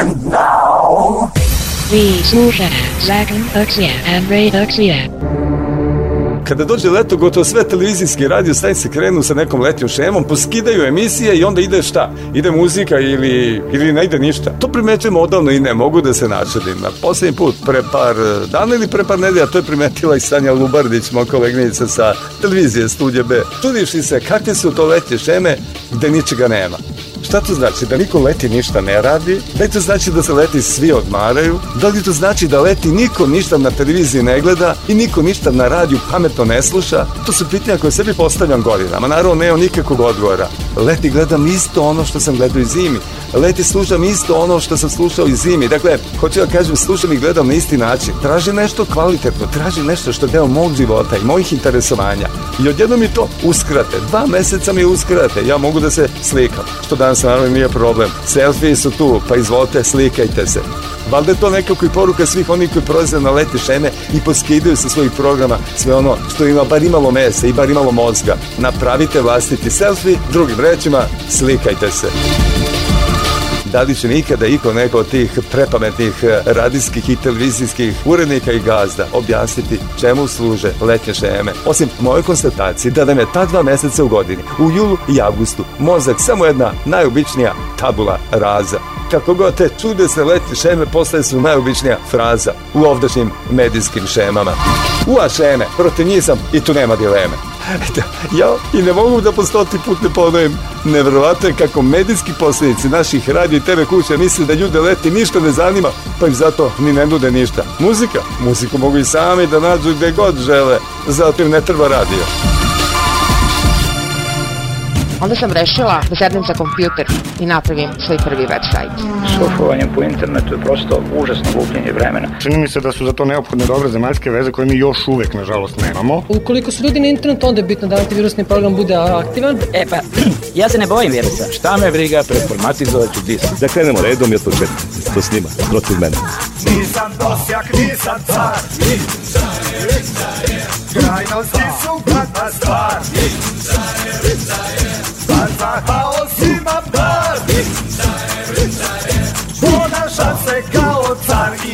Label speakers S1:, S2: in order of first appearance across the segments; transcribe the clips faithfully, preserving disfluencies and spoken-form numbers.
S1: now.
S2: Vi slušate Zakon Akcija and Ray Akcija.
S3: Kada dođe leto, gotovo sve televizijski radio stanice krenu sa nekom letnjom šemom, poskidaju emisije i onda ide šta? Ide muzika ili, ili ne ide ništa. To primećujemo odavno i ne mogu da se načudim. Na posljednji put, pre par dana ili pre par nedelja, to je primetila i Sanja Lubardić, moja koleginica sa televizije Studija B. Čudivši se kakve su to letnje šeme gde ničega nema. Šta to znači? Da niko leti ništa ne radi? Da li to znači da se leti svi odmaraju? Da li to znači da leti niko ništa na televiziji ne gleda i niko ništa na radiju pametno ne sluša? To su pitanja koje sebi postavljam godinama. Naravno, nema nikakvog odgovora. Leti gledam isto ono što sam gledao i zimi. Leti slušam isto ono što sam slušao i zimi. Dakle, hoću da kažem, slušam i gledam na isti način. Traži nešto kvalitetno, traži nešto što je deo mog života i mojih interesovanja. I odjedno mi to uskrate. Dva meseca mi uskrate. Ja mogu da se slikam. Što danas naravno nije problem. Selfie su tu, pa izvolite, slikajte se. Valjda je to nekako i poruka svih onih koji prolaze na letnje šeme i poskidaju sa svojih programa sve ono što ima bar imalo mesa i bar imalo mozga. Napravite vlastiti selfie, drugim rečima, slikajte se. Da li će nikada iko neko od tih prepametnih radijskih i televizijskih urednika i gazda objasniti čemu služe letnje šeme? Osim moje konstatacije da nam je ta dva meseca u godini, u julu i avgustu, mozak samo jedna najobičnija tabula rasa. Kako god te čude se letnje šeme postaje su najobičnija fraza u ovdašnjim medijskim šemama. Ua šeme, protiv njih sam i tu nema dileme. Ja i ne mogu da po stoti put ne ponovim. Nevjerovatno je kako medijski posljednici naših radio i te ve kuća misle da ljude leti ništa ne zanima, pa im zato ni ne nude ništa. Muzika? Muziku mogu i sami da nađu gde god žele, zato im ne treba radio.
S4: Onda sam rešila da sednem za kompjuter i napravim svoj prvi web sajt.
S5: Surfovanjem po internetu je prosto užasno gubljenje vremena.
S6: Čini mi se da su za to neophodne dobre zemaljske veze koje mi još uvek, nažalost, nemamo.
S7: Ukoliko su ljudi na internetu, onda je bitno da antivirusni program bude aktivan.
S8: E pa, ja se ne bojim virusa. Šta me briga, preformatizovat ću disk.
S9: Da krenemo redom i od početka. To snima, protiv mene.
S1: Nisam prosjak, nisam car. Krajnosti su gadna stvar. Za haos imam dar. Ponašam se kao car i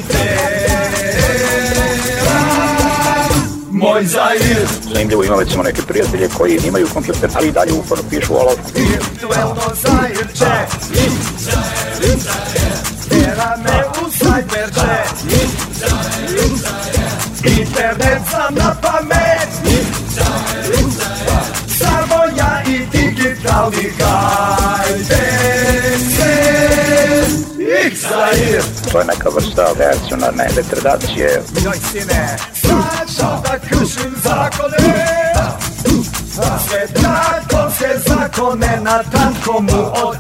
S1: moj Zair.
S5: Zanimljivo, imam recimo neke prijatelje koji imaju kompjuter, ali i dalje uporno pišu olovku.
S1: Virtuelno Zairče. Tera me u sajberče. Internet sam na pamet. Samo ja i digitalni hajde se. X-Zair.
S5: To je neka vrsta reakcionarne degradacije.
S1: Joj sine, sad ću da kršim zakone. Sve drakonske zakone na tankomu od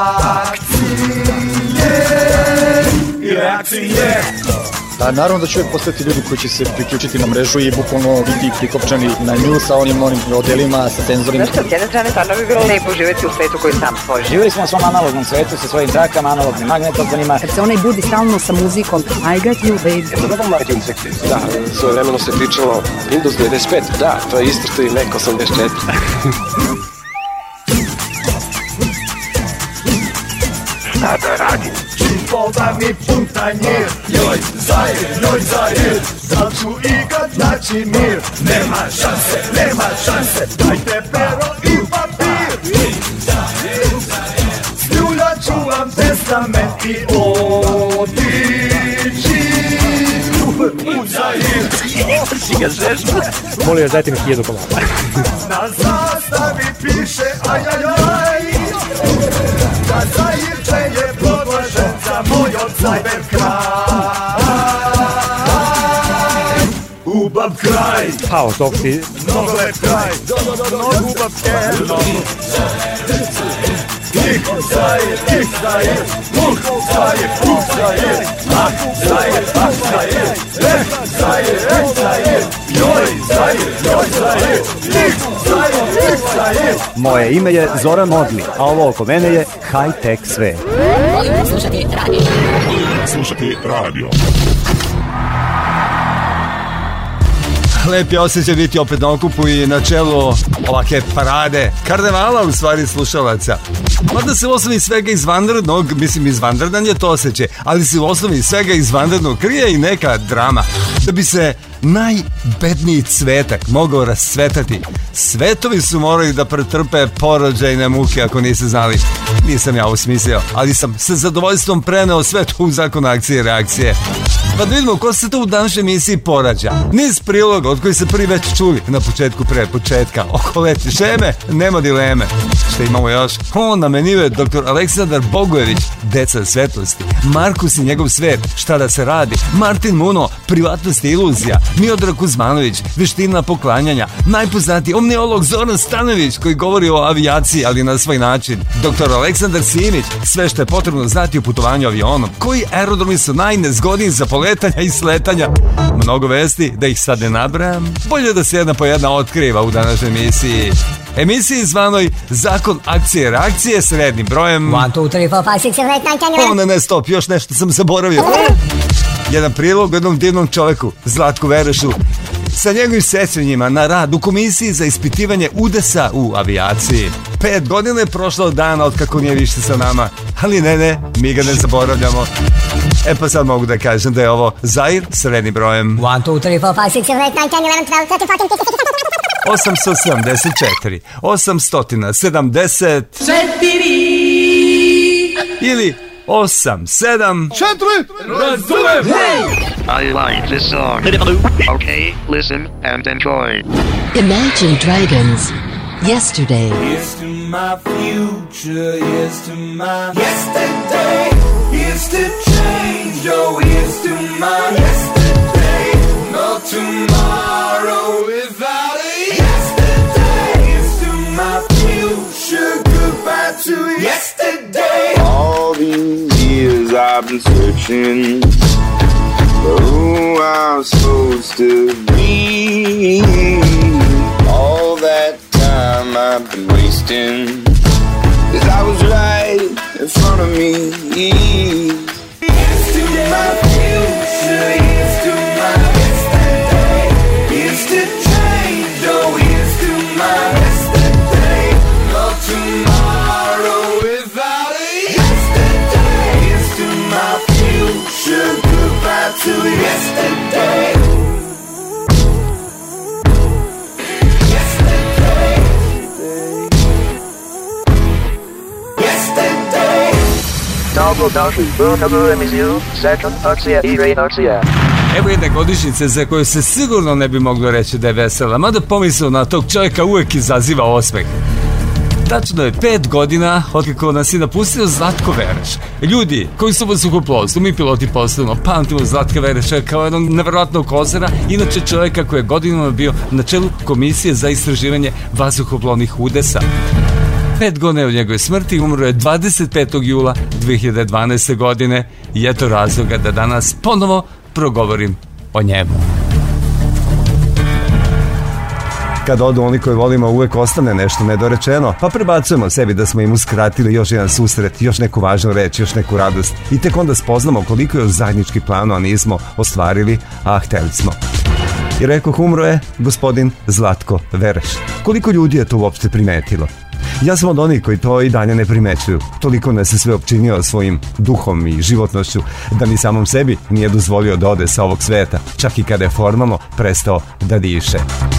S1: akcije i reakcije.
S10: A naravno da će uvijek postati ljudi koji će se priključiti na mrežu i bukvalno biti prikopčani na nju sa onim onim modelima, sa senzorima.
S11: Znaš što, s jedne strane stvarno bi bilo lepo živjeti u svetu koji sam stvorio.
S8: Živjeli smo u svom analognom svetu sa svojim trakama, analognim magnetofonima.
S12: Kad se onaj budi stalno sa muzikom, I got you baby.
S13: Da, svoje vremeno se pričalo Windows devedeset pet, da, to je isto što i Mac osamdeset četiri.
S1: Šta da radim? Čipoda mi puntanjir. Joj Zair, joj Zair. Da ću ikad naći mir. Nema šanse, nema šanse. Dajte pero i papir. Sljulja ću vam testament i otići u Zair.
S8: Si ga zezno?
S14: Molim vas, dajte mi hiljadu komada.
S1: Na zastavi piše ajajaj. Da Zairče je proglašen za moj od cyber kraj. Ubav kraj.
S14: Hao, dok si...
S1: Mnogo lep kraj. Mnogo ubav kerno. Ih Zair, ih Zair. Uh Zair, uh Zair. Ah Zair, ah Zair. Eh Zair, eh Zair. Joj Zair, joj Zair. Ih Zair, ih Zair.
S15: Moje ime je Zoran Modli, a ovo oko mene je high-tech sve.
S2: Volim slušati radio.
S16: Volim slušati radio.
S3: Lep je osjećaj biti opet na okupu i na čelu ovake parade, karnevala u stvari slušalaca. Mada se u osnovi svega izvanrednog, mislim izvanredan je to osjećaj, ali se u osnovi svega izvanrednog krije i neka drama. Da bi se najbedniji cvetak mogao rascvetati, svetovi su morali da pretrpe porođajne muke, ako niste znali. Nisam ja usmislio, ali sam sa zadovoljstvom preneo sve to u zakon akcije i reakcije. Pa da vidimo ko se to u današnjoj emisiji porađa. Niz priloga od koji se prvi već čuli na početku pre početka. Oko letnje šeme nema dileme. Šta imamo još? On na meniju je doktor Aleksandar Bogojević, Deca svetlosti, Markus i njegov svet, Šta da se radi, Martin Muno, Privatnost i iluzija, Miodrag Kuzmanović, Veština poklanjanja, najpoznatiji omniolog Zoran Stanojević koji govori o avijaciji, ali na svoj način, doktor Aleksandar Simić, sve što je potrebno znati o putovanju avionom, koji aerodromi su najnezgodniji za poletanja i sletanja. Mnogo vesti, da ih sad ne nabrajam. Bolje da se jedna po jedna otkriva u današnjoj emisiji. Emisiji zvanoj Zakon akcije i reakcije s rednim brojem
S16: one, two, three, four, five, six, seven, eight, nine, ten, eleven.
S3: O ne, ne, stop, još nešto sam zaboravio. Jedan prilog o jednom divnom čovjeku, Zlatku Verešu, sa njegovim sećanjima na rad u komisiji za ispitivanje udesa u avijaciji. Pet godina je prošlo od dana od kako nije više sa nama, ali ne, ne, mi ga ne zaboravljamo. E pa sad mogu da kažem da je ovo Zair s rednim brojem
S16: one, two, three, four, five, six, seven, eight, nine, ten, eleven, twelve, thirteen, fourteen, fifteen, sixteen,
S3: osamsto sedamdeset četiri, osamsto sedamdeset
S1: četiri
S3: ili osam sedam
S1: četiri razumem.
S17: I like this song. Okay, listen and enjoy.
S2: Imagine Dragons. Yesterday.
S1: Here's to my future, here's to my yesterday. Here's to change, oh, here's to my yesterday. No tomorrow without a yesterday. Here's to my future, goodbye to yesterday.
S18: All these years I've been searching for who I'm supposed to be. All that time I've been wasting, 'cause I was right in front of me.
S1: Here's to my future, here's to my yesterday. Here's to change, oh, here's to my yesterday. No tomorrow without a yesterday. Here's to my future, goodbye to yesterday.
S17: Dobrodošli u novu emisiju Zakon akcije i reakcije.
S3: Evo jedne godišnjice za koju se sigurno ne bi moglo reći da je vesela, mada pomisao na tog čovjeka uvijek izaziva osmeh. Tačno je pet godina otkako nas je napustio Zlatko Vereš. Ljudi koji su u vazduhoplovstvu, mi piloti poslovno, pamtimo Zlatka Vereša kao jednog nevjerojatnog kozara, inače čovjeka koji je godinama bio na čelu komisije za istraživanje vazduhoplovnih udesa. Pet godina od njegove smrti, umro je dvadeset petog jula dve hiljade dvanaeste. godine i eto razloga da danas ponovo progovorim o njemu. Kad odu oni koji volimo, uvek ostane nešto nedorečeno, pa prebacujemo sebi da smo im uskratili još jedan susret, još neku važnu reč, još neku radost i tek onda spoznamo koliko je zajednički planu, a nismo ostvarili, a hteli smo. I rekoh, umro je gospodin Zlatko Vereš. Koliko ljudi je to uopšte primetilo? Ja sam od onih koji to i dalje ne primećuju. Toliko nas se sve opčinio svojim duhom i životnošću da ni samom sebi nije dozvolio da ode sa ovog sveta, čak i kada je formalno prestao da diše.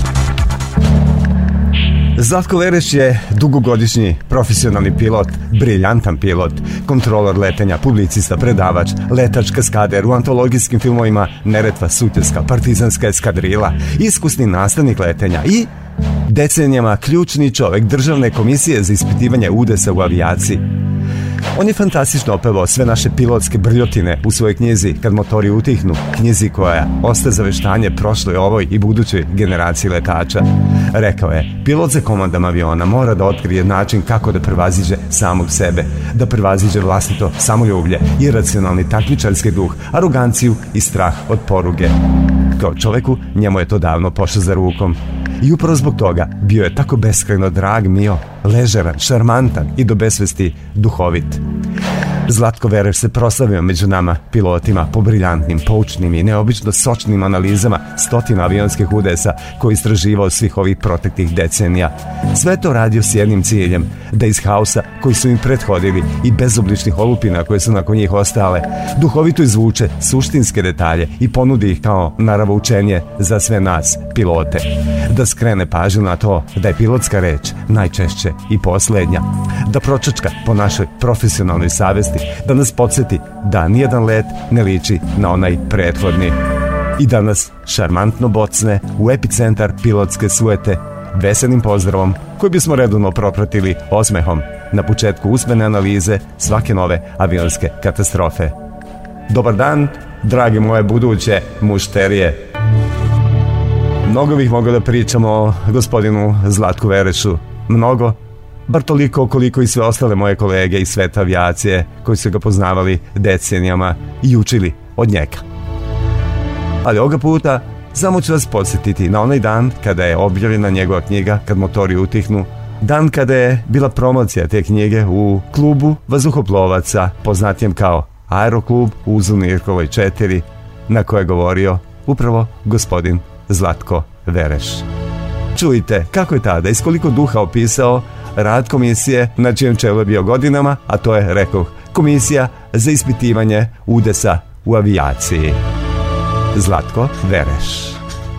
S3: Zlatko Vereš je dugogodišnji profesionalni pilot, briljantan pilot, kontrolor letenja, publicista, predavač, letač kaskader u antologijskim filmovima Neretva, Sutjeska, Partizanska eskadrila, iskusni nastavnik letenja i decenijama ključni čovjek Državne komisije za ispitivanje udesa u avijaciji. On je fantastično opevao sve naše pilotske brljotine u svojoj knjizi Kad motori utihnu, knjizi koja ostaje zaveštanje prošloj, ovoj i budućoj generaciji letača. Rekao je, pilot za komandom aviona mora da otkrije način kako da prevaziđe samog sebe, da prevaziđe vlastito samoljublje, iracionalni takmičarski duh, aroganciju i strah od poruge. Kao čoveku, njemu je to davno pošlo za rukom. I upravo zbog toga bio je tako beskrajno drag, mio, ležeran, šarmantan i do besvesti duhovit. Zlatko Vereš se proslavio među nama, pilotima, po briljantnim, poučnim i neobično sočnim analizama stotina avionskih udesa koji istraživao svih ovih proteklih decenija. Sve to radio s jednim ciljem, da iz haosa koji su im prethodili i bezobličnih olupina koje su nakon njih ostale, duhovito izvuče suštinske detalje i ponudi ih kao naravoučenje za sve nas, pilote. Da skrene pažnju na to da je pilotska reč najčešće i poslednja, da pročačka po našoj profesionalnoj savesti, da nas podsjeti da nijedan let ne liči na onaj prethodni i da nas šarmantno bocne u epicentar pilotske sujete veselim pozdravom koji bismo redovno propratili osmehom na početku usmene analize svake nove avionske katastrofe. Dobar dan, dragi moje buduće mušterije. Mnogo bih mogao da pričamo o gospodinu Zlatku Verešu, mnogo, bar toliko koliko i sve ostale moje kolege iz sveta avijacije koji su ga poznavali decenijama i učili od njega. Ali ovoga puta samo ću vas podsjetiti na onaj dan kada je objavljena njegova knjiga Kad motori utihnu, dan kada je bila promocija te knjige u klubu vazduhoplovaca poznatijem kao Aeroklub u Zunirkovoj četiri, na koje je govorio upravo gospodin Zlatko Vereš. Čujte kako je tada i s koliko duha opisao rad komisije na čijem čelu je bio godinama, a to je, rekoh, Komisija za ispitivanje udesa u avijaciji. Zlatko Vereš.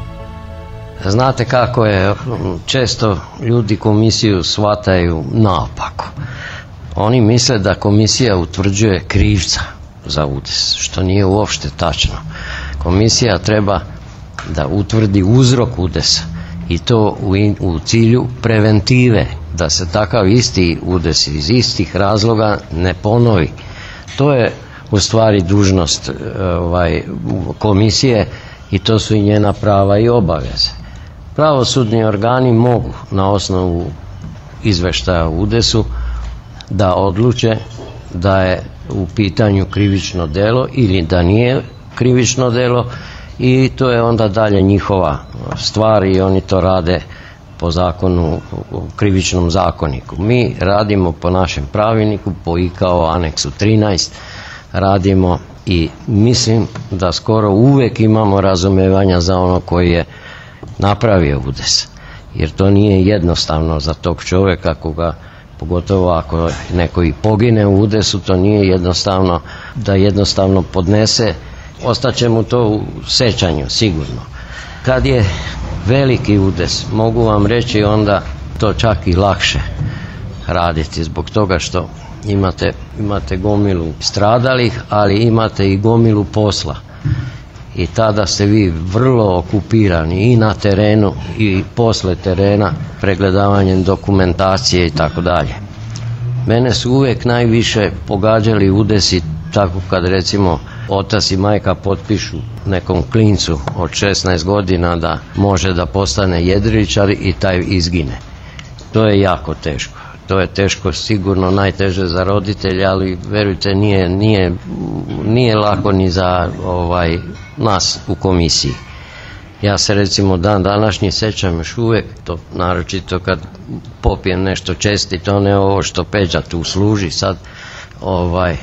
S19: Znate kako je, često ljudi komisiju shvataju naopako. Oni misle da komisija utvrđuje krivca za udes, što nije uopšte tačno. Komisija treba da utvrdi uzrok udesa i to u, in, u cilju preventive, da se takav isti udes iz istih razloga ne ponovi. To je u stvari dužnost ovaj, komisije i to su i njena prava i obaveze. Pravosudni organi mogu na osnovu izveštaja u udesu da odluče da je u pitanju krivično delo ili da nije krivično delo i to je onda dalje njihova stvar i oni to rade po zakonu, o krivičnom zakoniku. Mi radimo po našem pravilniku, po I K A O aneksu trinaest, radimo i mislim da skoro uvek imamo razumevanja za ono koji je napravio udes. Jer to nije jednostavno za tog čovjeka koga, pogotovo ako neko i pogine u udesu, to nije jednostavno da jednostavno podnese, ostaće mu to u sećanju sigurno. Kad je veliki udes, mogu vam reći onda to čak i lakše raditi zbog toga što imate, imate gomilu stradalih, ali imate i gomilu posla. I tada ste vi vrlo okupirani i na terenu i posle terena, pregledavanjem dokumentacije i tako dalje. Mene su uvijek najviše pogađali udesi tako kad recimo otac i majka potpišu nekom klincu od šesnaest godina da može da postane jedriličar i taj izgine. To je jako teško. To je teško, sigurno najteže za roditelje, ali verujte nije, nije, nije lako ni za ovaj, nas u komisiji. Ja se recimo dan današnji sećam još uvijek, to naročito kad popijem nešto čestito, ne ovo što Peđa tu služi sad, ovaj,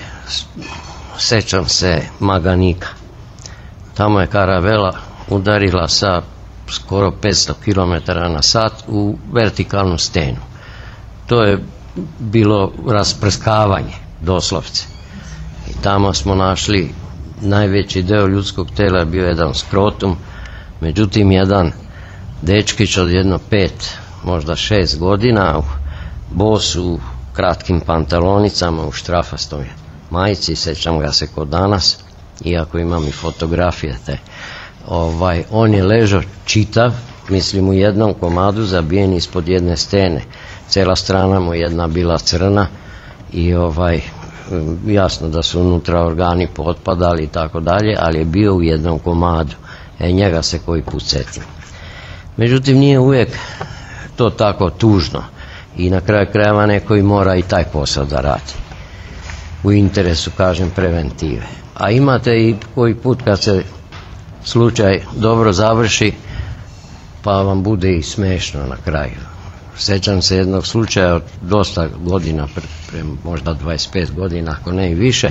S19: sećam se Maganika. Tamo je karavela udarila sa skoro petsto kilometara na sat u vertikalnu stenu. To je bilo rasprskavanje, doslovce. I tamo smo našli najveći deo ljudskog tela je bio jedan skrotum, međutim jedan dečkić od jedno pet, možda šest godina, bos u kratkim pantalonicama, u štrafastoj majici, sećam ga se kod danas, iako imam i fotografije te. Ovaj, on je ležao čitav, mislim u jednom komadu, zabijen ispod jedne stene. Cela strana mu jedna bila crna i ovaj, jasno da su unutra organi potpadali i tako dalje, ali je bio u jednom komadu. E, njega se koji put setim. Međutim, nije uvijek to tako tužno i na kraju krajeva neko i mora i taj posao da radi. U interesu, kažem, preventive. A imate i koji put kad se slučaj dobro završi, pa vam bude i smešno na kraju. Sjećam se jednog slučaja od dosta godina, pre, pre možda dvadeset pet godina, ako ne i više,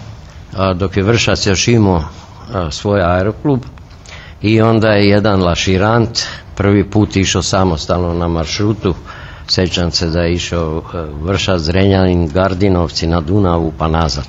S19: a, dok je Vršac još imao a, svoj aeroklub i onda je jedan laširant prvi put išao samostalno na maršrutu. Sjećam se da je išao a, Vršac, Zrenjanin, Gardinovci na Dunavu pa nazad.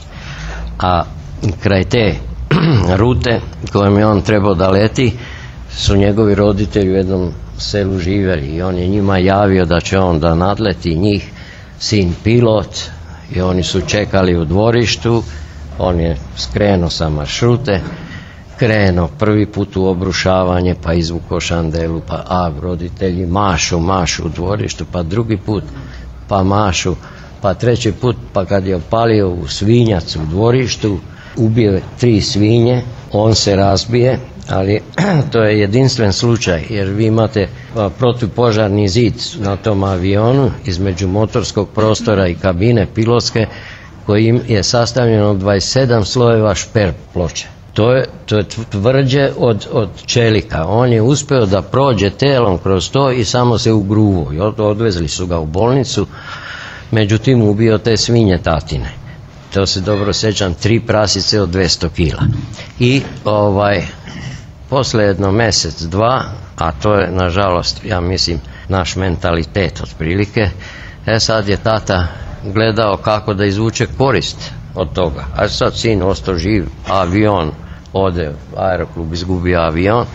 S19: A kraj te rute kojom je on trebao da leti su njegovi roditelji u jednom selu živjeli i on je njima javio da će on da nadleti njih, sin pilot, i oni su čekali u dvorištu. On je skrenuo sa maršrute, krenuo prvi put u obrušavanje, pa izvuko šandelu, pa a roditelji mašu, mašu u dvorištu, pa drugi put pa mašu, pa treći put, pa kad je opalio u svinjac u dvorištu, ubio tri svinje, on se razbije, ali to je jedinstven slučaj jer vi imate protupožarni zid na tom avionu između motorskog prostora i kabine pilotske koji je sastavljen od dvadeset sedam slojeva šper ploče. To je, to je tvrđe od, od čelika. On je uspio da prođe telom kroz to i samo se ugruvo. I odvezli su ga u bolnicu, međutim ubio te svinje tatine. To se dobro sjećam, tri prasice od dvjesto kila. I ovaj, posle jedno mjesec, dva, a to je nažalost, ja mislim, naš mentalitet otprilike, e sad je tata gledao kako da izvuče korist od toga. A sad sin ostao živ, avion, ode, aeroklub izgubio avion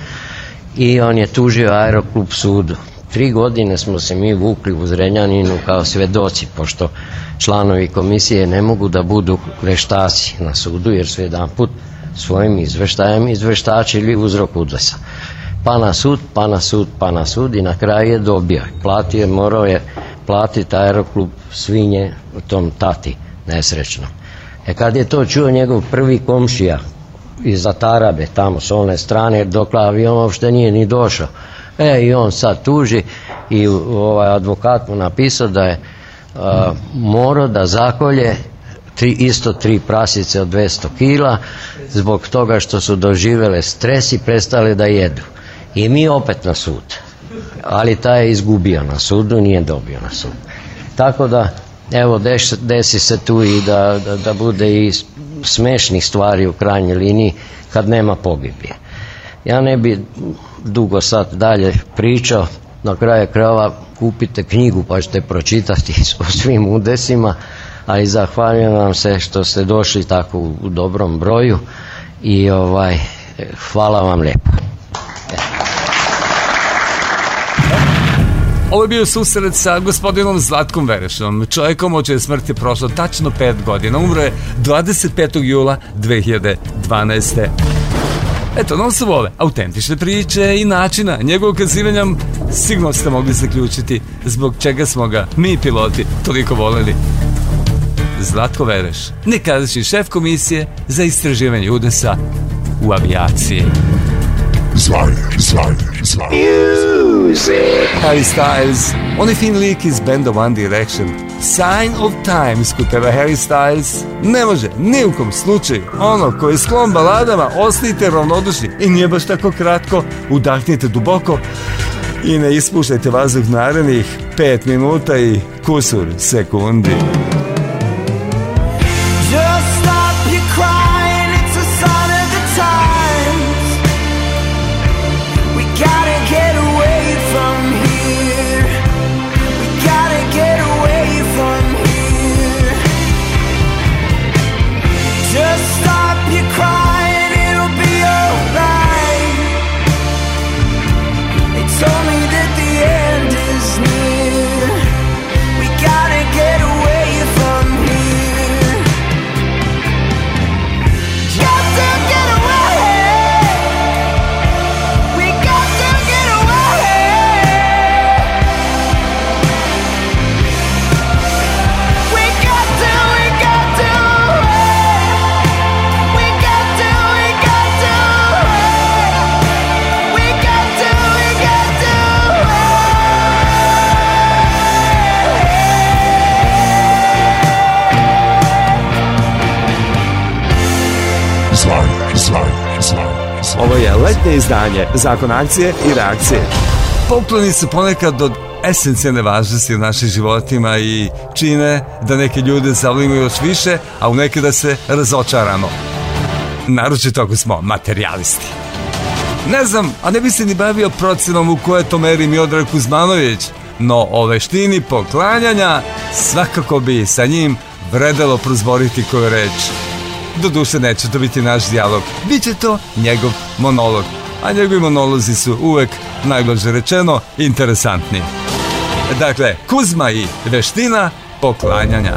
S19: i on je tužio aeroklub sudu. Tri godine smo se mi vukli u Zrenjaninu kao svedoci, pošto članovi komisije ne mogu da budu veštaci na sudu, jer su jedan put svojim izveštajem izveštačili uzrok udesa. Pa na sud, pa na sud, pa na sud i na kraju je dobio. Platio je, morao je platiti aeroklub svinje u tom tati nesrećno. E kad je to čuo njegov prvi komšija iza Tarabe, tamo s one strane, dok avion uopšte nije ni došao, e i on sad tuži i ovaj advokat mu napisao da je a, morao da zakolje tri, isto tri prasice od dvjesto kila zbog toga što su doživjele stres i prestale da jedu. I mi opet na sud. Ali taj je izgubio na sudu, nije dobio na sud. Tako da, evo, desi, desi se tu i da, da, da bude i smešnih stvari u krajnjoj liniji kad nema pogibije. Ja ne bi dugo sad dalje pričao, na kraju krajeva kupite knjigu pa ćete pročitati o svim udesima, a i zahvaljujem vam se što ste došli tako u, u dobrom broju i ovaj, hvala vam lijepo.
S3: Ovo je bio susret sa gospodinom Zlatkom Verešom, čovjekom od čije smrti je prošlo tačno pet godina. Umro je dvadeset petog jula dve hiljade dvanaeste. Eto, nam su ove autentične priče i načina njegovog kazivanja sigurno ste mogli zaključiti zbog čega smo ga mi piloti toliko voleli. Zlatko Vereš, nekadašnji šef komisije za istraživanje udesa u avijaciji.
S1: Zvanje, zvanje, zvanje.
S3: Harry Styles, on je fin lik iz benda One Direction. Sign of Times koji peva Harry Styles ne može ni u kom slučaju ono koji je sklon baladama ostajte ravnodušni i nije baš tako kratko, udahnite duboko i ne ispuštajte vazduh narednih pet minuta i kusur sekundi. Ovo je letnje izdanje Zakon akcije i reakcije. Pokloni su ponekad od esencijalne važnosti u našim životima i čine da neke ljude zavolimo još više, a u neke da se razočaramo. Naročito ako smo materijalisti. Ne znam, a ne bi se ni bavio procenom u koje to meri Miodrag Kuzmanović, no o veštini poklanjanja svakako bi sa njim vredelo prozboriti koju reč. Doduše neće to biti naš dijalog, bit će to njegov monolog, a njegovi monolozi su uvek, najblaže rečeno, interesantni. Dakle, Kuzma i veština poklanjanja.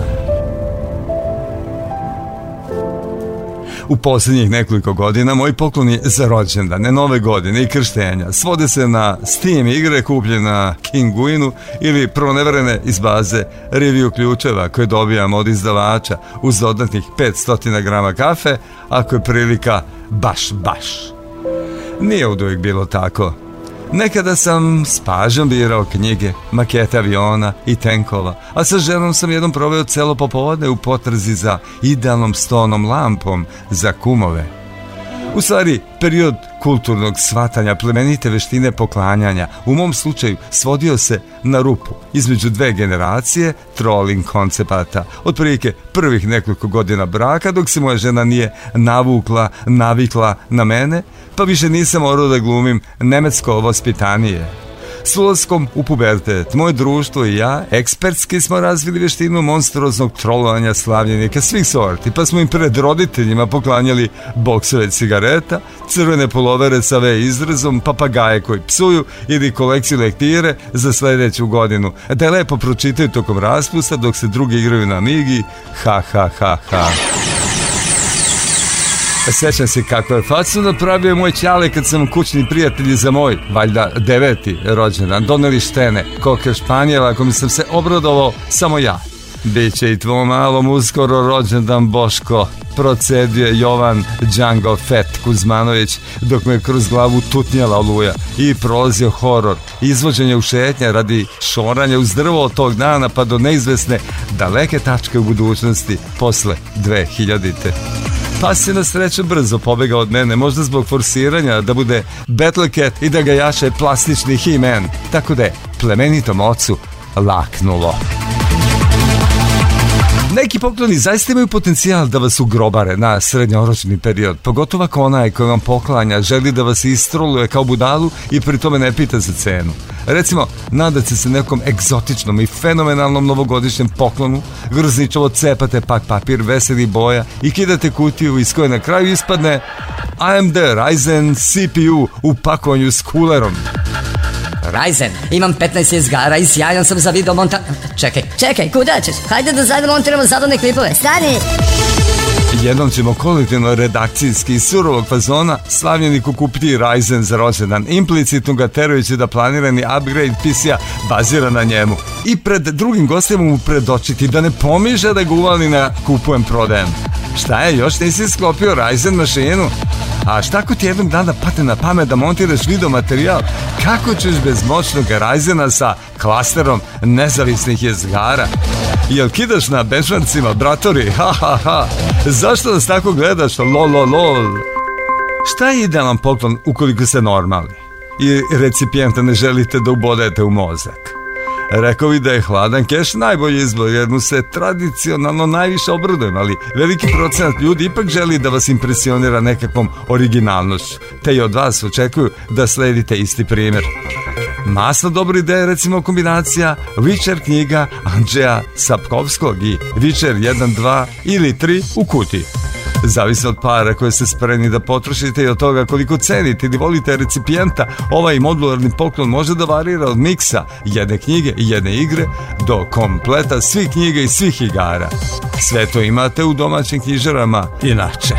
S3: U posljednjih nekoliko godina moji pokloni za rođendane, nove godine i krštenja svode se na Steam igre kupljene na Kinguinu ili proneverene iz baze review ključeva koje dobijam od izdavača uz dodatnih petsto grama kafe ako je prilika baš baš. Nije uvijek bilo tako. Nekada sam s pažnjom birao knjige, makete aviona i tenkova, a sa ženom sam jednom proveo celo popodne u potrazi za idealnom stonom lampom za kumove. U stvari, period kulturnog shvatanja plemenite veštine poklanjanja u mom slučaju svodio se na rupu između dve generacije trolling koncepata, otprilike prvih nekoliko godina braka dok se moja žena nije navukla, navikla na mene, pa više nisam morao da glumim nemetsko vaspitanije. S ulaskom u pubertet, moje društvo i ja ekspertski smo razvili veštinu monstruoznog trolovanja slavljenika svih sorti, pa smo im pred roditeljima poklanjali boksove cigareta, crvene pulovere sa V izrazom, papagaje koji psuju ili kolekciju lektire za sljedeću godinu, da je lepo pročitaju tokom raspusta dok se drugi igraju na migi, ha ha ha ha. Sjećam se kako je facu napravio moj ćale kad sam kućni prijatelji za moj, valjda deveti rođendan, doneli štene, koke španjela, ako mi sam se obradovao samo ja. Biće i tvom malom uskoro rođendan, Boško, procedio Jovan Django Fett Kuzmanović dok me kroz glavu tutnjala oluja i prolazio horor, izvođenje u šetnje radi šoranja uz drvo od tog dana pa do neizvesne daleke tačke u budućnosti posle dve hiljadite. Pa si na sreću brzo pobegao od mene, možda zbog forsiranja da bude Battlecat i da ga jaše plastični He-Man, tako da je plemenitom ocu laknulo. Neki pokloni zaista imaju potencijal da vas ugrobare na srednjoročni period, pogotovo ako onaj koji vam poklanja želi da vas istroluje kao budalu i pri tome ne pita za cenu. Recimo, nadate se nekom egzotičnom i fenomenalnom novogodišnjem poklonu, grzničovo cepate pak papir veselih boja i kidate kutiju iz koje na kraju ispadne A M D Ryzen C P U u pakovanju s kulerom.
S20: Ryzen, imam petnaest jezgara i sjajan sam za video monta... Čekaj, čekaj, kuda ćeš? Hajde da zajedno montiramo zabavne klipove. Stani!
S3: Jednom ćemo kolektivno redakcijski iz surovog fazona slavljeniku kupiti Ryzen za rođendan, implicitno ga terajući da planirani upgrade P C-a bazira na njemu. I pred drugim gostima mu predočiti da ne pomiže da ga uvali na kupujem prodajem. Šta je, još nisi sklopio Ryzen mašinu? A šta ako ti jednog dana padne na pamet da montiraš video materijal? Kako ćeš bez moćnog Ryzena sa klasterom nezavisnih jezgara? Jel kidaš na benchmarkcima, bratori? Ha ha ha. Zašto nas tako gledaš? Lol lol lol. Šta je idealan poklon ukoliko ste normalni i recipijenta ne želite da ubodete u mozak? Rekao bi da je hladan keš najbolji izbor jer mu se tradicionalno najviše obradujem, ali veliki procenat ljudi ipak želi da vas impresionira nekakvom originalnošću, te i od vas očekuju da sledite isti primjer. Masno dobra ideja je recimo kombinacija Witcher knjiga Andrzeja Sapkowskog i Witcher jedan, dva ili tri u kutiji. Zavisi od para koje ste spremni da potrošite i od toga koliko cenite ili volite recipijenta, ovaj modularni poklon može da varira od miksa jedne knjige i jedne igre do kompleta svih knjiga i svih igara. Sve to imate u domaćim knjižarama inače.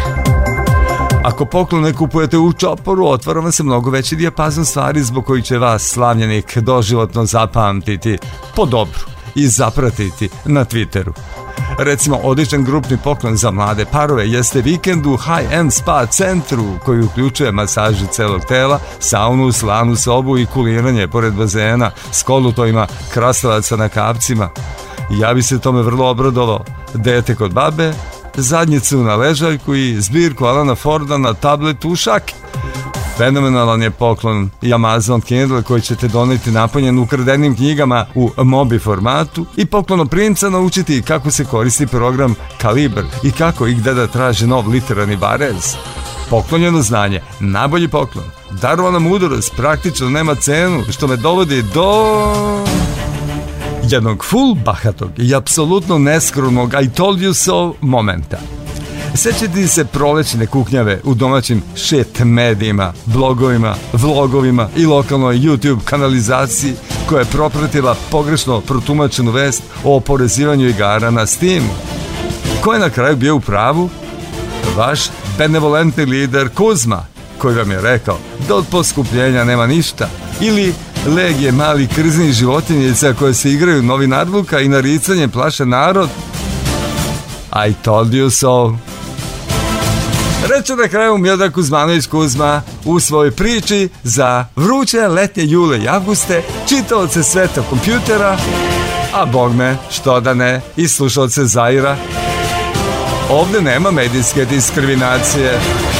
S3: Ako poklon ne kupujete u čoporu, otvara vam se mnogo veći dijapazon stvari zbog koji će vas slavljenik doživotno zapamtiti po dobru i zapratiti na Twitteru. Recimo, odličan grupni poklon za mlade parove jeste vikend u high-end spa centru koji uključuje masažu celog tela, saunu, slanu sobu i kuliranje pored bazena s kolutovima krastavaca na kapcima. Ja bi se tome vrlo obradovao. Dete kod babe, zadnjicu na ležaljku i zbirku Alana Forda na tabletu u šaki. Fenomenalan je poklon i Amazon Kindle koji ćete doneti napunjen ukradenim knjigama u mobi formatu i poklonom princa naučiti kako se koristi program Kaliber i kako i gde da traži nov literarni varez. Poklonjeno znanje, najbolji poklon. Darovana mudrost praktično nema cenu, što me dovodi do jednog full bahatog i apsolutno neskromnog I told you so momenta. Sećate se prolećne kuknjave u domaćim shit medijima, blogovima, vlogovima i lokalnoj YouTube kanalizaciji koja je propratila pogrešno protumačenu vest o oporezivanju igara na Steam. Ko je na kraju bio u pravu? Vaš benevolentni lider Kuzma, koji vam je rekao da od poskupljenja nema ništa, ili legije malih krznih životinjica koje se igraju novinarluka i naricanje plaše narod. I told you so. Reče na kraju Miodrag Kuzmanović Kuzma u svojoj priči za vruće letnje jule i avguste, čitaoce sveta kompjutera, a bogme, što da ne, i slušaoce Zaira. Ovde nema medijske diskriminacije.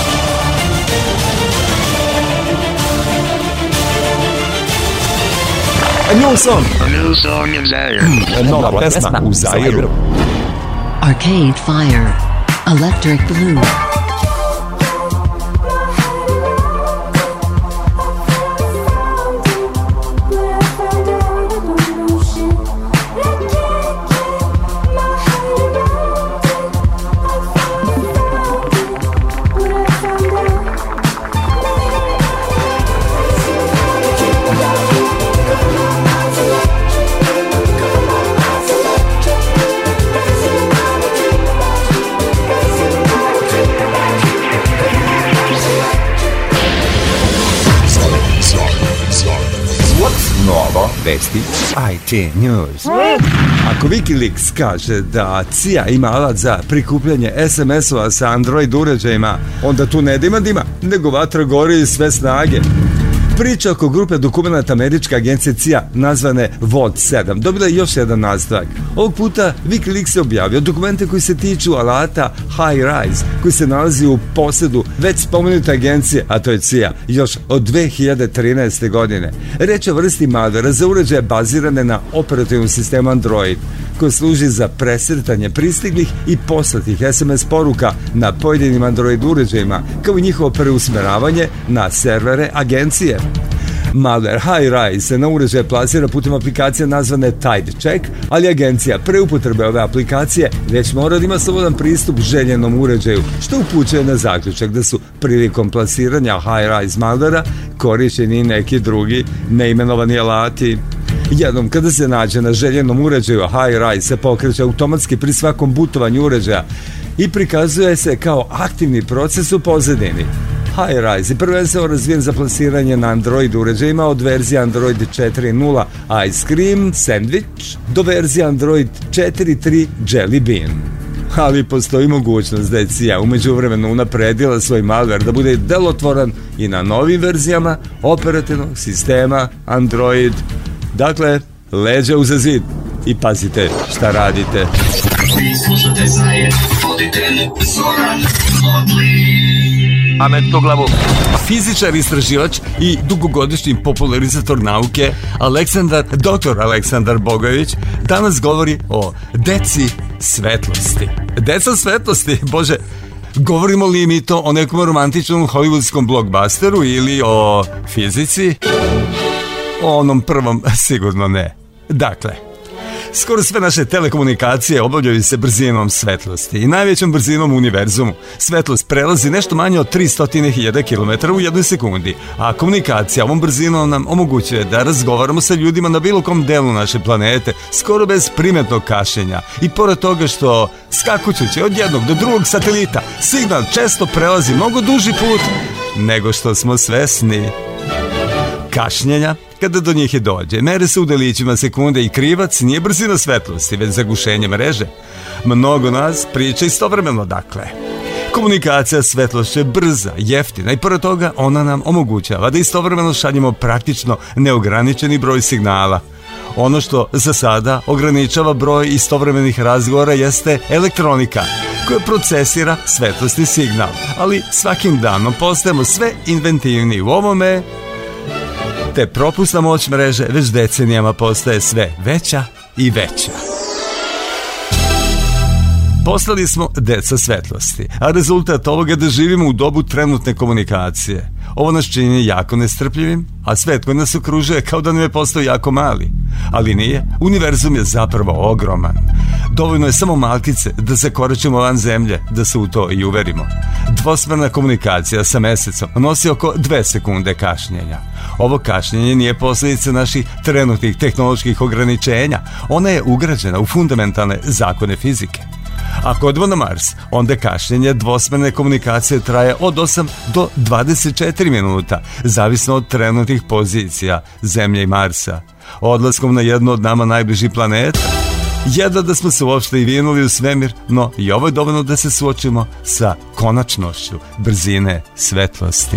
S3: A new song.
S17: A new song in Zaire.
S3: Nova pesma u Zairu.
S12: Arcade Fire, Electric Blue.
S3: Vesti I T News. Ako Wikileaks kaže da C I A ima alat za prikupljanje es em es-ova sa Android uređajima, onda tu ne dima dima, nego vatra gori iz sve snage. Priča oko grupe dokumenta američke agencije C I A nazvane V O D sedam dobila je još jedan nastavak. Ovog puta Wikileaks je objavio dokumente koji se tiču alata Hi-Rise koji se nalazi u posedu već spomenute agencije, a to je C I A, još od dve hiljade trinaeste. godine. Reč je o vrsti malvera za uređaje bazirane na operativnom sistemu Android koji služi za presretanje pristiglih i poslatih es em es poruka na pojedinim Android uređajima kao i njihovo preusmeravanje na servere agencije. Malware Hi-Rise se na uređaje plasira putem aplikacije nazvane Tide Check, ali agencija pre upotrebe ove aplikacije već mora da ima slobodan pristup željenom uređaju, što upućuje na zaključak da su prilikom plasiranja Hi-Rise malvera korišćeni neki drugi neimenovani alati. Jednom kada se nađe na željenom uređaju, Hi-Rise se pokreće automatski pri svakom butovanju uređaja i prikazuje se kao aktivni proces u pozadini. Hi-Rise je prvenstveno razvijen za plasiranje na Android uređajima od verzije Android četiri nula Ice Cream Sandwich do verzije Android četiri tri Jelly Bean. Ali postoji mogućnost da je C I A umeđu vremenu unapredila svoj malware da bude delotvoran i na novim verzijama operativnog sistema Android. Dakle, leđa uza zid i pazite šta radite. Vi slušate Zaire, voditelj Zoran Modli. Amet to glavu. Fizičar, istraživač i dugogodišnji popularizator nauke Aleksandar, doktor Aleksandar Bogović danas govori o deci svetlosti. Deca svetlosti, bože, govorimo li mi to o nekom romantičnom hollywoodskom blockbusteru ili o fizici? O onom prvom sigurno ne. Dakle, skoro sve naše telekomunikacije obavljaju se brzinom svetlosti i najvećom brzinom u univerzumu. Svetlost prelazi nešto manje od tristo hiljada kilometara u jednoj sekundi, a komunikacija ovom brzinom nam omogućuje da razgovaramo sa ljudima na bilo kom delu naše planete, skoro bez primetnog kašenja. I pored toga što, skakućući od jednog do drugog satelita, signal često prelazi mnogo duži put nego što smo svesni. Kašnjenja, kada do njih i dođe, mere se u delićima sekunde i krivac nije brzina svetlosti, već zagušenje mreže. Mnogo nas priča istovremeno, dakle. Komunikacija svetlošću je brza, jeftina i pored toga ona nam omogućava da istovremeno šaljemo praktično neograničeni broj signala. Ono što za sada ograničava broj istovremenih razgovora jeste elektronika. koja procesira svetlosni signal. Ali svakim danom postajemo sve inventivniji u ovome, te propusna moć mreže već decenijama postaje sve veća i veća. Postali smo deca svetlosti, a rezultat ovoga je da živimo u dobu trenutne komunikacije. Ovo nas čini jako nestrpljivim, a svet koji nas okružuje kao da nam je postao jako mali. Ali nije, univerzum je zapravo ogroman. Dovoljno je samo malkice da se koračimo van zemlje, da se u to i uverimo. Dvosmerna komunikacija sa mesecom nosi oko dve sekunde kašnjenja. Ovo kašnjenje nije posljedica naših trenutnih tehnoloških ograničenja, ona je ugrađena u fundamentalne zakone fizike. Ako odemo na Mars, onda kašnjenje dvosmerne komunikacije traje od osam do dvadeset četiri minuta, zavisno od trenutnih pozicija Zemlje i Marsa. Odlaskom na jednu od nama najbližih planeta, jedva da smo se uopšte i vinuli u svemir, no i ovo je dovoljno da se suočimo sa konačnošću brzine svetlosti.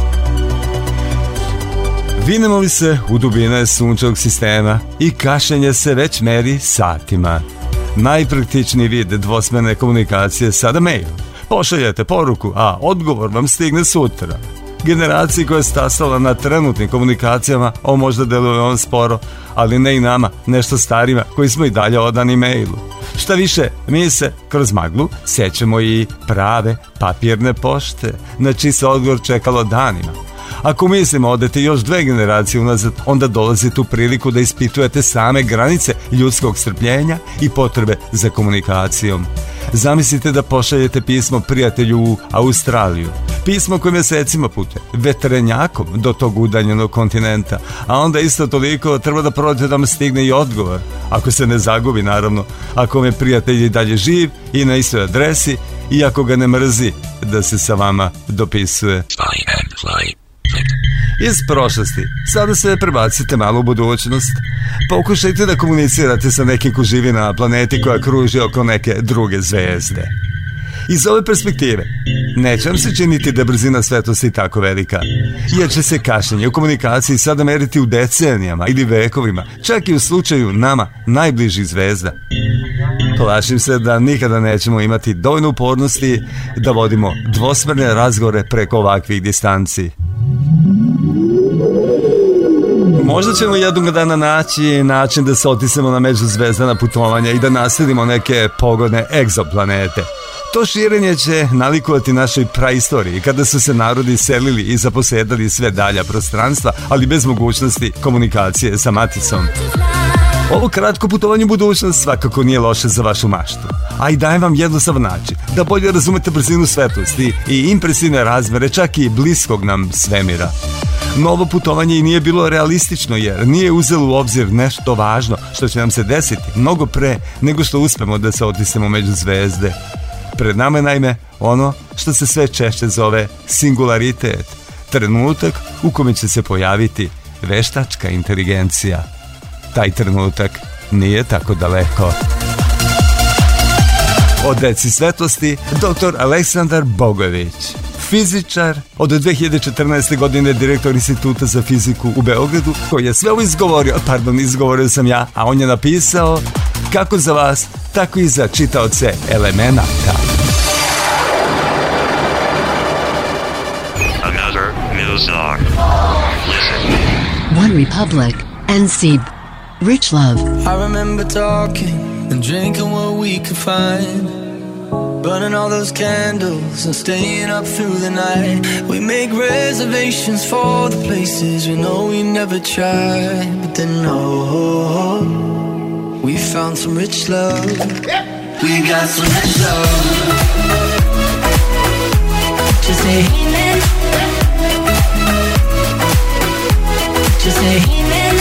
S3: Vinemo li se u dubine sunčevog sistema i kašnjenje se već meri satima. Najpraktičniji vid dvosmerne komunikacije je sada mail. Pošaljete poruku, a odgovor vam stigne sutra. Generaciji koja je stasala na trenutnim komunikacijama, ovo možda deluje on sporo, ali ne i nama, nešto starima koji smo i dalje odani mailu. Šta više, mi se kroz maglu sećamo i prave papirne pošte, na čiji se odgovor čekalo danima. Ako mislimo odete još dve generacije unazad, onda dolazite u priliku da ispitujete same granice ljudskog strpljenja i potrebe za komunikacijom. Zamislite da pošaljete pismo prijatelju u Australiju. Pismo koje mjesecima pute veterenjakom do tog udaljenog kontinenta, a onda isto toliko treba da prođe da vam stigne i odgovor. Ako se ne zagubi, naravno, ako vam je prijatelj i dalje živ i na istoj adresi, i ako ga ne mrzi da se sa vama dopisuje. Iz prošlosti sada se prebacite malo u budućnost. Pokušajte da komunicirate sa nekim ko živi na planeti koja kruži oko neke druge zvezde. Iz ove perspektive neće vam se činiti da je brzina svetlosti tako velika, jer će se kašnjenje u komunikaciji sada meriti u decenijama ili vekovima, čak i u slučaju nama najbližih zvezda. Plašim se da nikada nećemo imati dovoljno upornosti da vodimo dvosmerne razgovore preko ovakvih distanci. Možda ćemo jednog dana naći način da se otisnemo na međuzvezdana putovanja i da nasledimo neke pogodne egzoplanete. To širenje će nalikovati našoj praistoriji, kada su se narodi selili i zaposedali sve dalja prostranstva, ali bez mogućnosti komunikacije sa maticom. Ovo kratko putovanje u budućnost svakako nije loše za vašu maštu, a i dajem vam jednostavan način da bolje razumete brzinu svetlosti i impresivne razmere čak i bliskog nam svemira. Novo putovanje i nije bilo realistično jer nije uzelo u obzir nešto važno što će nam se desiti mnogo pre nego što uspemo da se otisnemo među zvezde. Pred nama je naime ono što se sve češće zove singularitet, trenutak u kome će se pojaviti veštačka inteligencija. Taj trenutak nije tako daleko. O deci svetlosti doktor Aleksandar Bogović, fizičar, od dve hiljade četrnaeste. godine direktor Instituta za fiziku u Beogradu, koji je sve ovo izgovorio, pardon, izgovorio sam ja, a on je napisao kako za vas, tako i za čitaoce elemenata.
S17: Another new song. Listen.
S12: One Republic, N C B, Rich Love.
S21: I remember talking and drinking what we could find, burning all those candles and staying up through the night. We make reservations for the places we know we never tried, but then no, we found some rich love. We got some rich love. Just say amen. Just say amen.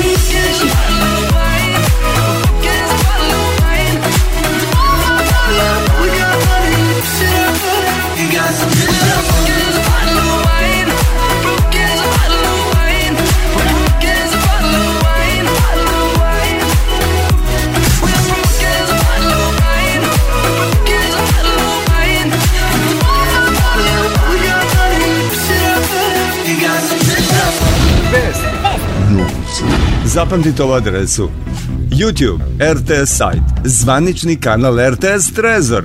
S3: Zapamtite ovu adresu: YouTube, R T S sajt, zvanični kanal R T S Trezor.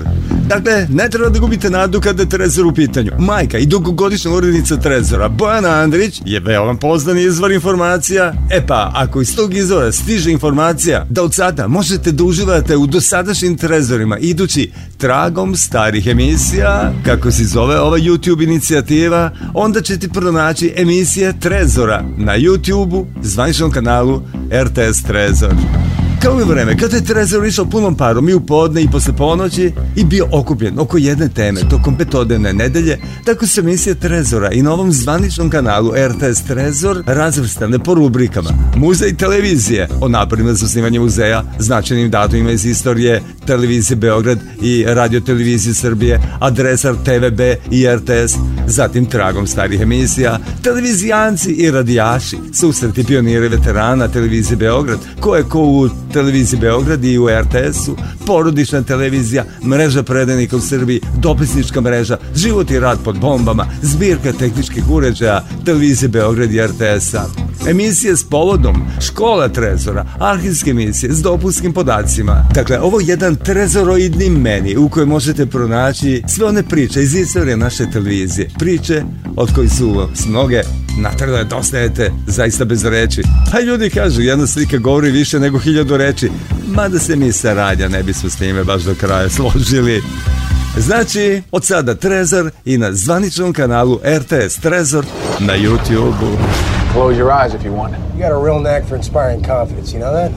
S3: Dakle, ne treba da gubite nadu kada je Trezor u pitanju. Majka i dugogodišnja urednica Trezora, Bojana Andrić, je veoma poznani izvor informacija. E pa, ako iz tog izvora stiže informacija da od sada možete da uživate u dosadašnjim Trezorima idući tragom starih emisija, kako se zove ova YouTube inicijativa, onda ćete pronaći emisije Trezora na YouTube-u, zvaničnom kanalu R T S Trezor. Kao i vreme, kada je Trezor išao punom parom i u podne i posle ponoći i bio okupljen oko jedne teme tokom petodnevne nedelje, tako se emisije Trezora i na ovom zvaničnom kanalu R T S Trezor razvrstane po rubrikama Muzej televizije, o naporima za osnivanje muzeja, značajnim datumima iz istorije Televizije Beograd i Radio Televizije Srbije, Adresar T V B i R T S, zatim tragom starih emisija, televizijanci i radijaši, susreti pionira i veterana Televizije Beograd, ko je ko u Televiziji Beograd i u R T S-u, porodična televizija, mreža predajnika u Srbiji, dopisnička mreža, život i rad pod bombama, zbirka tehničkih uređaja Televizije Beograd i R T S-a, emisije s povodom, škola Trezora, arhivske emisije s dopunskim podacima. Dakle, ovo je jedan trezoroidni meni u kojem možete pronaći sve one priče iz istorije naše televizije. Priče od kojih su mnoge natrle da ostajete zaista bez reči. A ljudi kažu, jedna slika govori više nego hiljadu reči, mada se mi sa radija ne bismo s njime baš do kraja složili. Znači, od sada Trezor i na zvaničnom kanalu R T S Trezor na YouTube-u.
S4: Close your eyes if you want it. You got a real knack for inspiring confidence, you know that?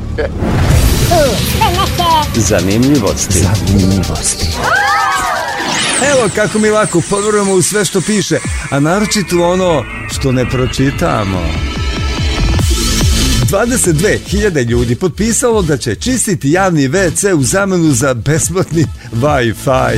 S15: Zanimljivosti. Zanimljivosti.
S3: Evo kako mi lako poverujemo u sve što piše, a naročito ono što ne pročitamo. dvadeset dve hiljade ljudi potpisalo da će čistiti javni ve ce u zamenu za besplatni Wi-Fi.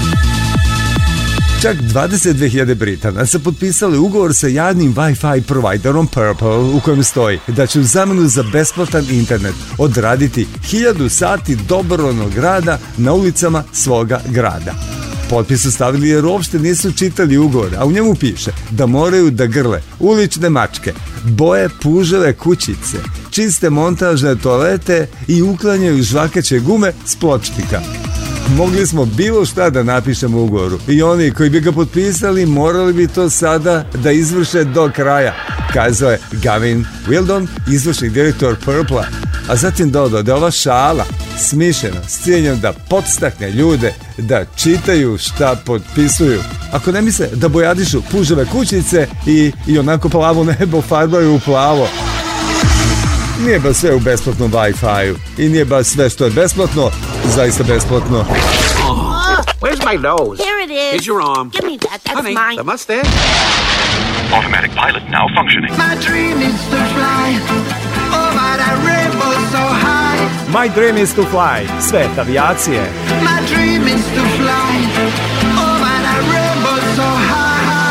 S3: Čak dvadeset dve hiljade Britana se potpisali ugovor sa javnim Wi-Fi providerom Purple u kojem stoji da će u zamenu za besplatan internet odraditi hiljadu sati dobrovoljnog rada na ulicama svoga grada. Potpis su stavili jer uopšte nisu čitali ugovor, a u njemu piše da moraju da grle ulične mačke, boje puževe kućice, čiste montažne toalete i uklanjaju žvakaće gume s pločnika. Mogli smo bilo šta da napišemo u ugovoru i oni koji bi ga potpisali morali bi to sada da izvrše do kraja, kazao je Gavin Wildon, izvršni direktor Purple-a, a zatim dodao da ova šala smišljena s ciljem da podstakne ljude da čitaju šta potpisuju. Ako ne misle da bojadišu puževe kućice i, i onako plavo nebo farbaju u plavo. Nije baš sve u besplatnom Wi-Fi-u i nije baš sve što je besplatno zaista besplatno.
S22: Where's my nose?
S23: Here it is.
S22: Here's your arm.
S23: Give me that. That's
S22: Honey,
S23: mine.
S22: the mustache.
S17: Automatic pilot now functioning.
S23: My dream is to fly over that rainbow so high.
S15: My dream is to fly. Svet avijacije.
S23: My dream is to fly over that rainbow so high.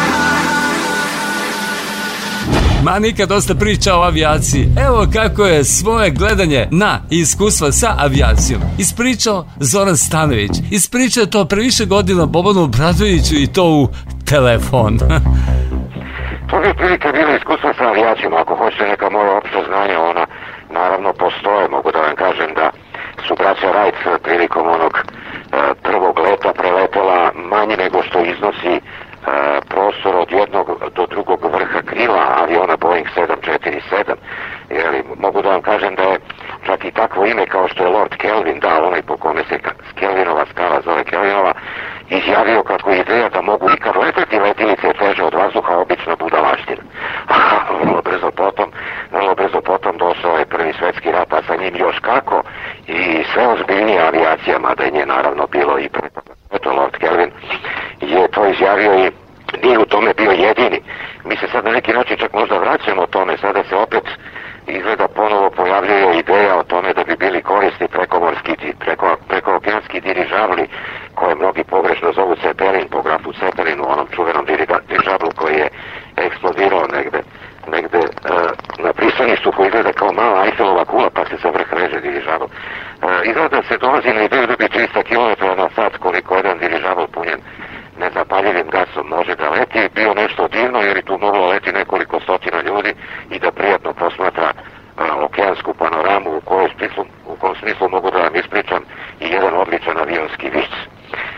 S24: Ma nikad dosta priča o avijaciji. Evo kako je svoje gledanje na iskustva sa avijacijom ispričao Zoran Stanović. Ispričao to pre više godina Bobanu Bradoviću i to u telefon.
S25: To bi prilike bilo iskustvo sa avijacijom. Ako hoćete neka moja opšta znanja, ona naravno postoje. Mogu da vam kažem da su braća Wright prilikom onog e, prvog leta preletela manje nego što iznosi Uh, prostor od jednog do drugog vrha krila aviona Boeing sedam četiri sedam. Jeli, mogu da vam kažem da je čak i takvo ime kao što je Lord Kelvin, da, onaj po kome se Kelvinova skala zove Kelvinova, izjavio kako je ideja da mogu ikad letati letilice teže od vazduha obično budalaština. vrlo brzo potom, vrlo brzo potom došao je prvi svetski rat, a sa njim još kako, i sve ozbiljnija avijacija, mada je nje naravno bilo i pre to Lord Kelvin je to izjavio i nije u tome bio jedini. Mi se sad na neki način čak možda vraćamo o tome, sada se opet izgleda ponovo pojavljuje ideja o tome da bi bili korisni prekomorski, preko, prekookeanski dirižabli, koje mnogi pogrešno zovu Cepelin, po grafu Cepelinu, onom čuvenom dirižablu koji je eksplodirao negde, negde uh, na pristaništu koji izgleda kao mala Eiffelova kula, pa se za vrh reže dirižabl. Uh, izgleda se dolazi na ideju da bi tristo kilometara na sat, koliko jedan dirižabl punjen nezapaljivim gasom može da leti, bio nešto divno jer je tu moglo leti nekoliko stotina ljudi i da prijatno posmatra uh, okeansku panoramu u kojoj smislu, u kom smislu mogu da vam ispričam i jedan odličan avionski vic.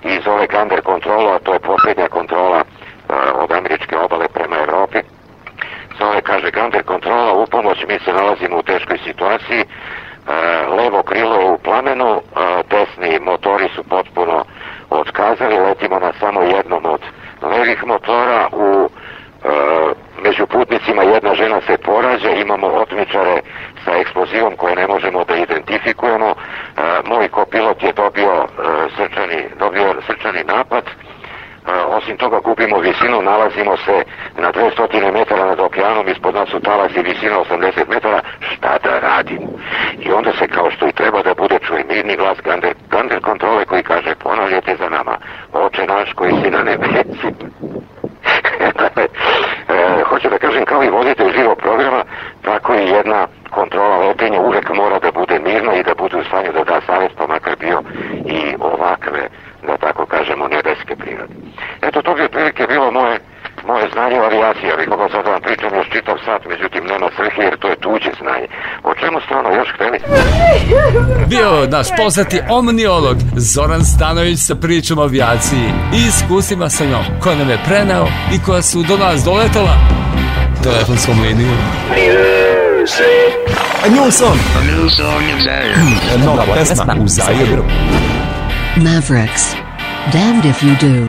S25: i zove Gander kontrolu, a to je posljednja kontrola od američke obale prema Evropi. Zove, kaže, Gander kontrola, u pomoć, mi se nalazimo u teškoj situaciji, levo krilo je u plamenu, desni motori su potpuno otkazali, letimo na samo jednom od levih motora, u među putnicima jedna žena se porađa, imamo otmičare sa eksplozivom koje ne možemo da identifikujemo, moj kopilot je dobio srčani, dobio srčani napad. Osim toga gubimo visinu, nalazimo se na dvesta metara nad okeanom, ispod nas su talasi visina osamdeset metara, šta da radim? I onda se, kao što i treba da bude, čuje mirni glas Gander, Gander kontrole koji kaže, ponavljajte za nama, Oče naš koji si na nebesi. Dakle, e, hoću da kažem, kao i voditelj živog programa, tako i jedna kontrola letenja uvek mora da bude mirna i da bude u stanju da da savjet, pa makar bio i ovakve, da tako kažemo, nebeske prirode. Eto, to bi otprilike bilo moje, moje znanje o avijaciji, ali kako sad vam pričam još čitav sat, međutim nema svrhe jer to je tuđe znanje. O čemu ste ono još hteli?
S24: Bio naš poznati omniolog Zoran Stanović sa pričom o avijaciji i iskustvima sa njom, koja nam je preneo i koja su do nas doletala telefonskom liniju.
S3: A new song.
S17: A new song in Zaire.
S3: Nova pesma u Zairu.
S5: Mavericks. Damned if you do.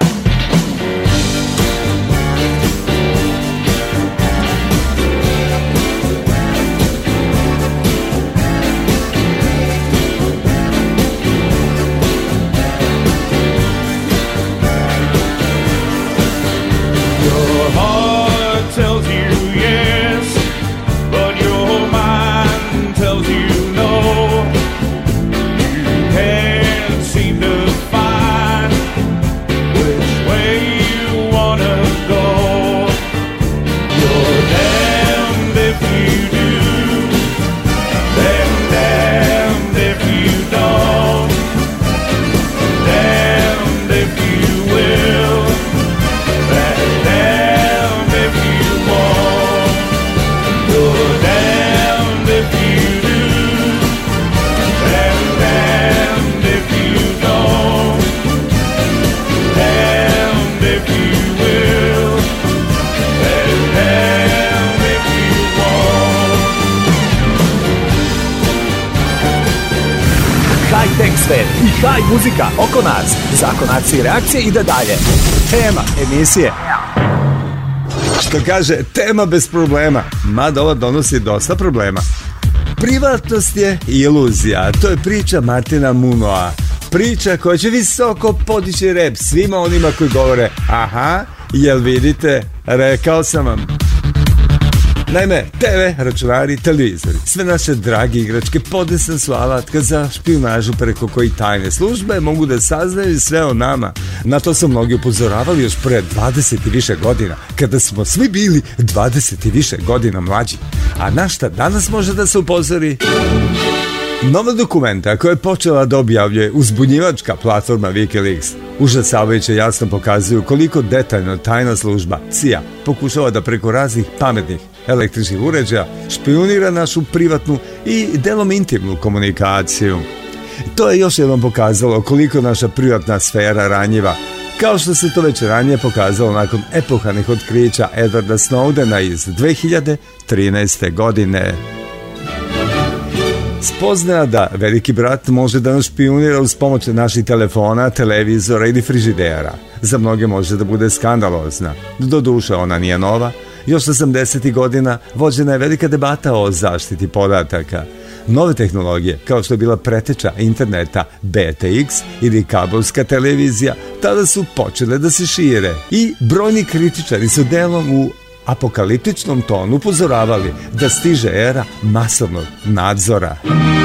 S15: I haj muzika oko nas. Zakonaci reakcije ide dalje. Tema emisije.
S3: Što kaže, tema bez problema. Mada ova donosi dosta problema. Privatnost je iluzija. To je priča Martina Munoa. Priča koja će visoko podići rep svima onima koji govore aha, jel vidite, rekao sam vam. Naime, te ve, računari, televizori, sve naše dragi igračke podesna su alatka za špijunažu preko koji tajne službe mogu da saznaju sve o nama. Na to su mnogi upozoravali još pre dvadeset i više godina, kada smo svi bili dvadeset i više godina mlađi. A na šta danas može da se upozori? Nova dokumenta koja je počela da objavljuje uzbunjivačka platforma Wikileaks užasavajuće jasno pokazuju koliko detaljno tajna služba C I A pokušava da preko raznih pametnih električnih uređaja špijunira našu privatnu i delom intimnu komunikaciju. To je još jednom pokazalo koliko naša privatna sfera ranjiva, kao što se to već ranije pokazalo nakon epohalnih otkrića Edwarda Snowdena iz dve hiljade trinaeste. godine. Spoznaja da veliki brat može da nas špijunira uz pomoć naših telefona, televizora ili frižidera. Za mnoge može da bude skandalozna. Doduše, ona nije nova. Još osamdesetih godina vođena je velika debata o zaštiti podataka. Nove tehnologije, kao što je bila preteča interneta B T X ili kabelska televizija, tada su počele da se šire. I brojni kritičari su delom u apokaliptičnom tonu upozoravali da stiže era masovnog nadzora.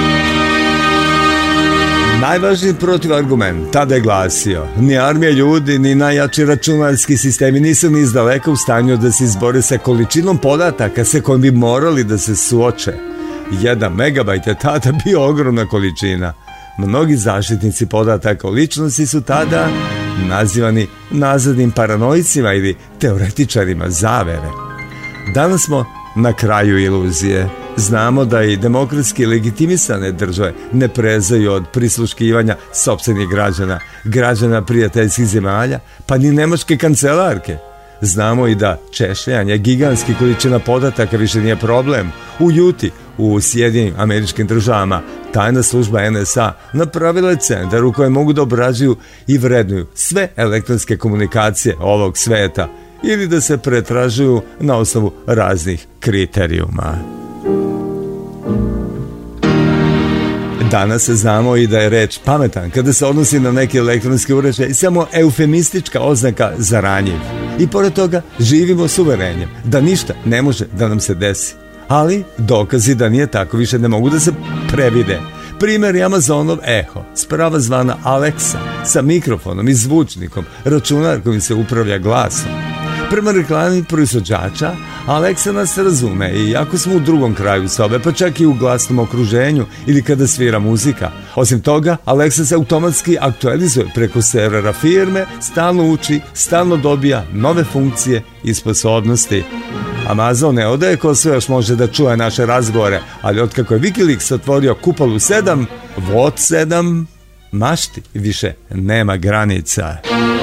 S3: Najvažniji protivargument tada je glasio: ni armija ljudi, ni najjači računarski sistemi nisu ni izdaleka u stanju da se izbore sa količinom podataka sa kojim bi morali da se suoče. Jedan megabajt je tada bio ogromna količina. Mnogi zaštitnici podataka o ličnosti su tada nazivani nazadnim paranoicima ili teoretičarima zavere. Danas smo na kraju iluzije. Znamo da i demokratski legitimisane države ne prezaju od prisluškivanja sopstvenih građana, građana prijateljskih zemalja, pa ni nemačke kancelarke. Znamo i da češljanje gigantskih količina podataka više nije problem. U Juti, u Sjedinim Američkim Državama, tajna služba N S A napravila je centar u kojem mogu da obrađuju i vrednuju sve elektronske komunikacije ovog sveta ili da se pretražuju na osnovu raznih kriterijuma. Danas znamo i da je reč pametan kada se odnosi na neki elektronski uređaj samo eufemistička oznaka za ranjiv. I pored toga živimo s uverenjem da ništa ne može da nam se desi. Ali dokazi da nije tako više ne mogu da se previde. Primjer je Amazonov Echo, sprava zvana Alexa, sa mikrofonom i zvučnikom, računar kojim se upravlja glasom. Prema reklami proizvođača, Alexa nas razume i ako smo u drugom kraju sobe, pa čak i u glasnom okruženju ili kada svira muzika. Osim toga, Alexa se automatski aktualizuje preko servera firme, stalno uči, stalno dobija nove funkcije i sposobnosti. Amazon ne odaje ko sve još može da čuje naše razgovore, ali otkako je Wikileaks otvorio kupolu sedam, vod sedam, mašti više nema granica.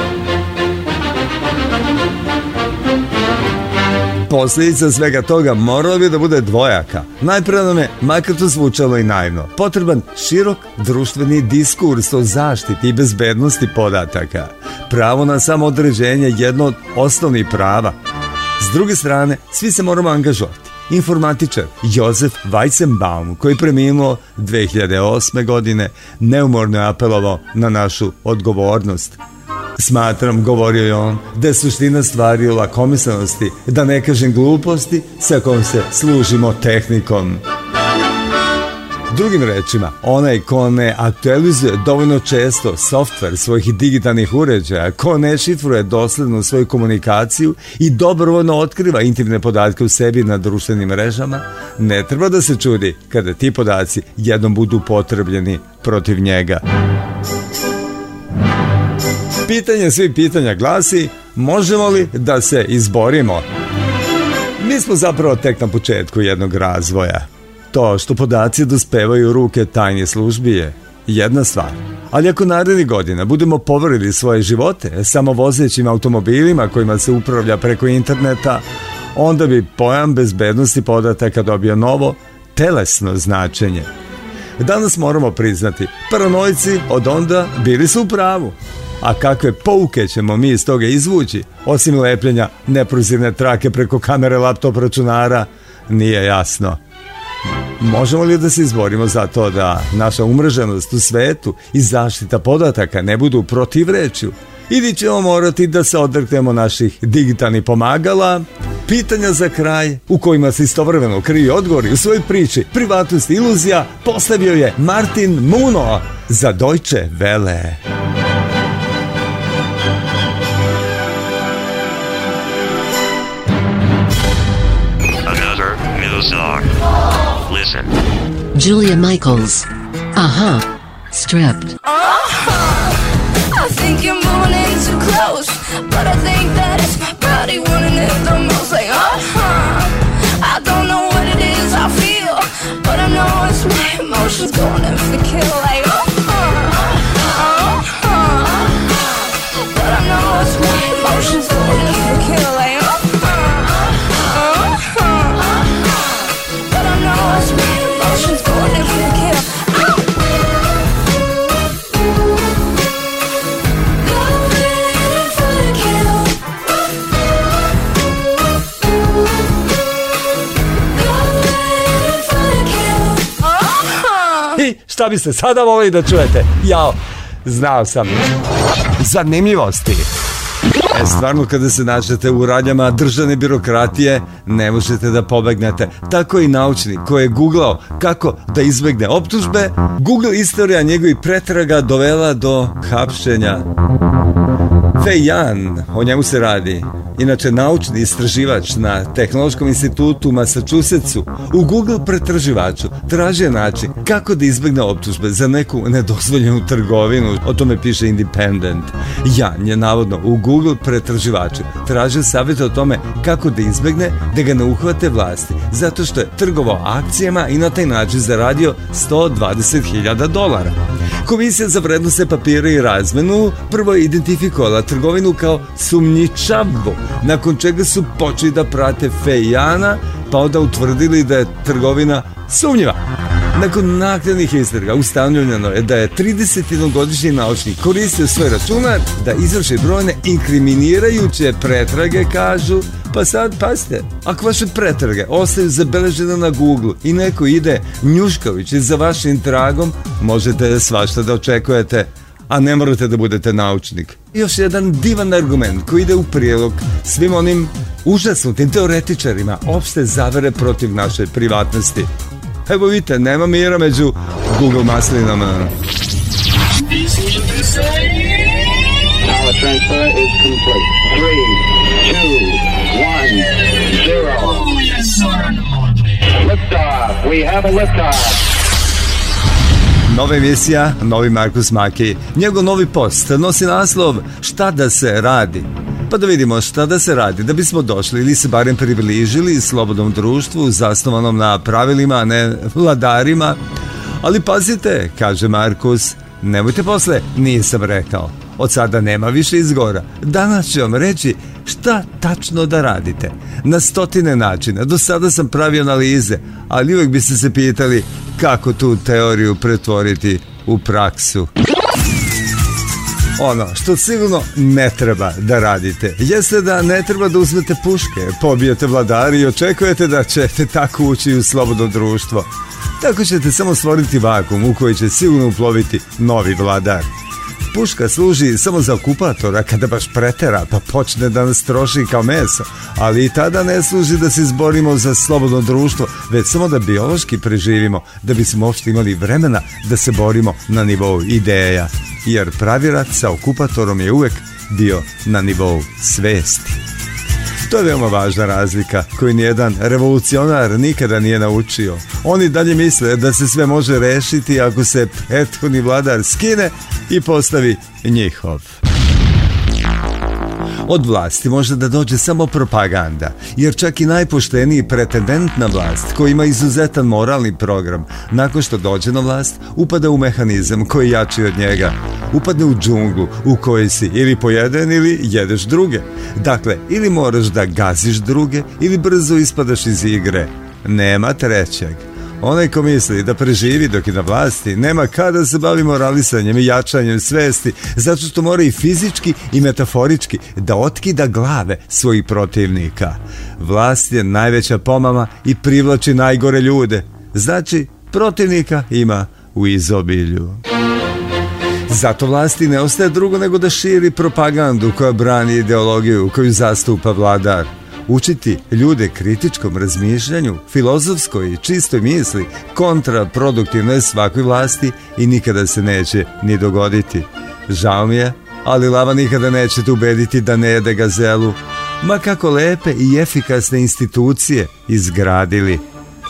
S3: Posljedica svega toga morala bi da bude dvojaka. Najprije nam je, makar to zvučalo i naivno, potreban širok društveni diskurs o zaštiti i bezbednosti podataka. Pravo na samoodređenje je jedno od osnovnih prava. S druge strane, svi se moramo angažovati. Informatičar Josef Weizenbaum, koji preminuo dve hiljade osme. godine, neumorno je apelovao na našu odgovornost. Smatram, govorio je on, da je suština stvari u lakomislenosti, da ne kažem gluposti sa kojom se služimo tehnikom. Drugim rečima, onaj ko ne aktualizuje dovoljno često softver svojih digitalnih uređaja, ko ne šifruje dosledno svoju komunikaciju i dobrovoljno otkriva intimne podatke u sebi na društvenim mrežama, ne treba da se čudi kada ti podaci jednom budu potrebljeni protiv njega. Pitanje svih pitanja glasi, možemo li da se izborimo? Mi smo zapravo tek na početku jednog razvoja. To što podaci dospevaju u ruke tajnih službi je jedna stvar. Ali ako narednih godina budemo poverili svoje živote samovozećim automobilima kojima se upravlja preko interneta, onda bi pojam bezbednosti podataka dobio novo, telesno značenje. Danas moramo priznati, paranojci od onda bili su u pravu. A kakve pouke ćemo mi iz toga izvući, osim lepljenja neprozirne trake preko kamere laptop računara, nije jasno. Možemo li da se izborimo za to da naša umreženost u svetu i zaštita podataka ne budu protivrečju? Ili ćemo morati da se odreknemo naših digitalnih pomagala? Pitanja za kraj, u kojima se istovremeno kriju odgovori u svojoj priči Privatnost iluzija, postavio je Martin Muno za Deutsche Welle.
S17: Song. Listen.
S5: Julia Michaels. Uh-huh. Stripped.
S6: Uh-huh. I think you're moving in too close, but I think that it's my body wanting it the most. Like, uh-huh. I don't know what it is I feel, but I know it's my emotions going in for the kill. Like, uh-huh. Uh-huh. But I know it's my emotions going in for the kill. Like,
S3: Šta biste sada volili da čujete? Jao, znao sam. Zanimljivosti. E, stvarno kada se nađete u radnjama državne birokratije, ne možete da pobegnete. Tako i naučnik koji je googlao kako da izbegne optužbe, Google istorija njegovih pretraga dovela do hapšenja. Fei Yan, o njemu se radi, inače naučni istraživač na Tehnološkom institutu u Massachusettsu, u Google pretraživaču tražio način kako da izbegne optužbe za neku nedozvoljenu trgovinu, o tome piše Independent. Jan je navodno u Google pretraživaču tražio savjet o tome kako da izbegne da ga ne uhvate vlasti, zato što je trgovao akcijama i na taj način zaradio sto dvadeset hiljada dolara. Komisija za vrednosne papire i razmenu prvo je identifikovala trgovinu kao sumnjičavu, nakon čega su počeli da prate Fejana, pa onda utvrdili da je trgovina sumnjiva. Nakon naknadnih istraga ustanovljeno je da je tridesetjednogodišnji naučnik koristio svoj računar da izvrši brojne inkriminirajuće pretrage, kažu. Pa sad, pazite, ako vaše pretrage ostaju zabeležene na Google i neko ide njuškajući za vašim tragom, možete svašta da očekujete, a ne morate da budete naučnik. Još jedan divan argument koji ide u prilog svim onim užasnutim teoretičarima opšte zavere protiv naše privatnosti. Evo vidite, nema mira među Google maslinama.
S23: Power transfer is complete. Three, two, one, zero. Oh, yes, sir. Liftoff. We have a liftoff.
S3: Nova emisija, novi Markus Maki. Njegov novi post nosi naslov Šta da se radi? Pa da vidimo šta da se radi, da bismo došli ili se barem približili slobodnom društvu zasnovanom na pravilima, a ne vladarima. Ali pazite, kaže Markus, nemojte posle, nisam rekao. Od sada nema više izgora. Danas ću vam reći šta tačno da radite. Na stotine načina. Do sada sam pravio analize, ali uvijek biste se pitali kako tu teoriju pretvoriti u praksu. Ono što sigurno ne treba da radite jeste da ne treba da uzmete puške, pobijete vladari i očekujete da ćete tako ući u slobodno društvo. Tako ćete samo stvoriti vakum u koji će sigurno uploviti novi vladar. Puška služi samo za okupatora kada baš pretera pa počne da nas troši kao meso, ali i tada ne služi da se izborimo za slobodno društvo, već samo da biološki preživimo, da bismo uopšte imali vremena da se borimo na nivou ideja, jer pravi rat sa okupatorom je uvek bio na nivou svesti. To je veoma važna razlika koju nijedan revolucionar nikada nije naučio. Oni dalje misle da se sve može rešiti ako se prethodni vladar skine i postavi njihov. Od vlasti može da dođe samo propaganda, jer čak i najpošteniji pretendent na vlast, koji ima izuzetan moralni program, nakon što dođe na vlast, upada u mehanizam koji je jači od njega. Upadne u džunglu u kojoj si ili pojeden ili jedeš druge. Dakle, ili moraš da gaziš druge ili brzo ispadaš iz igre. Nema trećeg. Onaj ko misli da preživi dok je na vlasti, nema kada se bavi moralisanjem i jačanjem svesti, zato što mora i fizički i metaforički da otkida glave svojih protivnika. Vlast je najveća pomama i privlači najgore ljude. Znači, protivnika ima u izobilju. Zato vlasti ne ostaje drugo nego da širi propagandu koja brani ideologiju koju zastupa vladar. Učiti ljude kritičkom razmišljanju, filozofskoj i čistoj misli kontraproduktivno je svakoj vlasti i nikada se neće ni dogoditi. Žao mi je, ali lava nikada nećete ubediti da ne jede gazelu, ma kako lepe i efikasne institucije izgradili.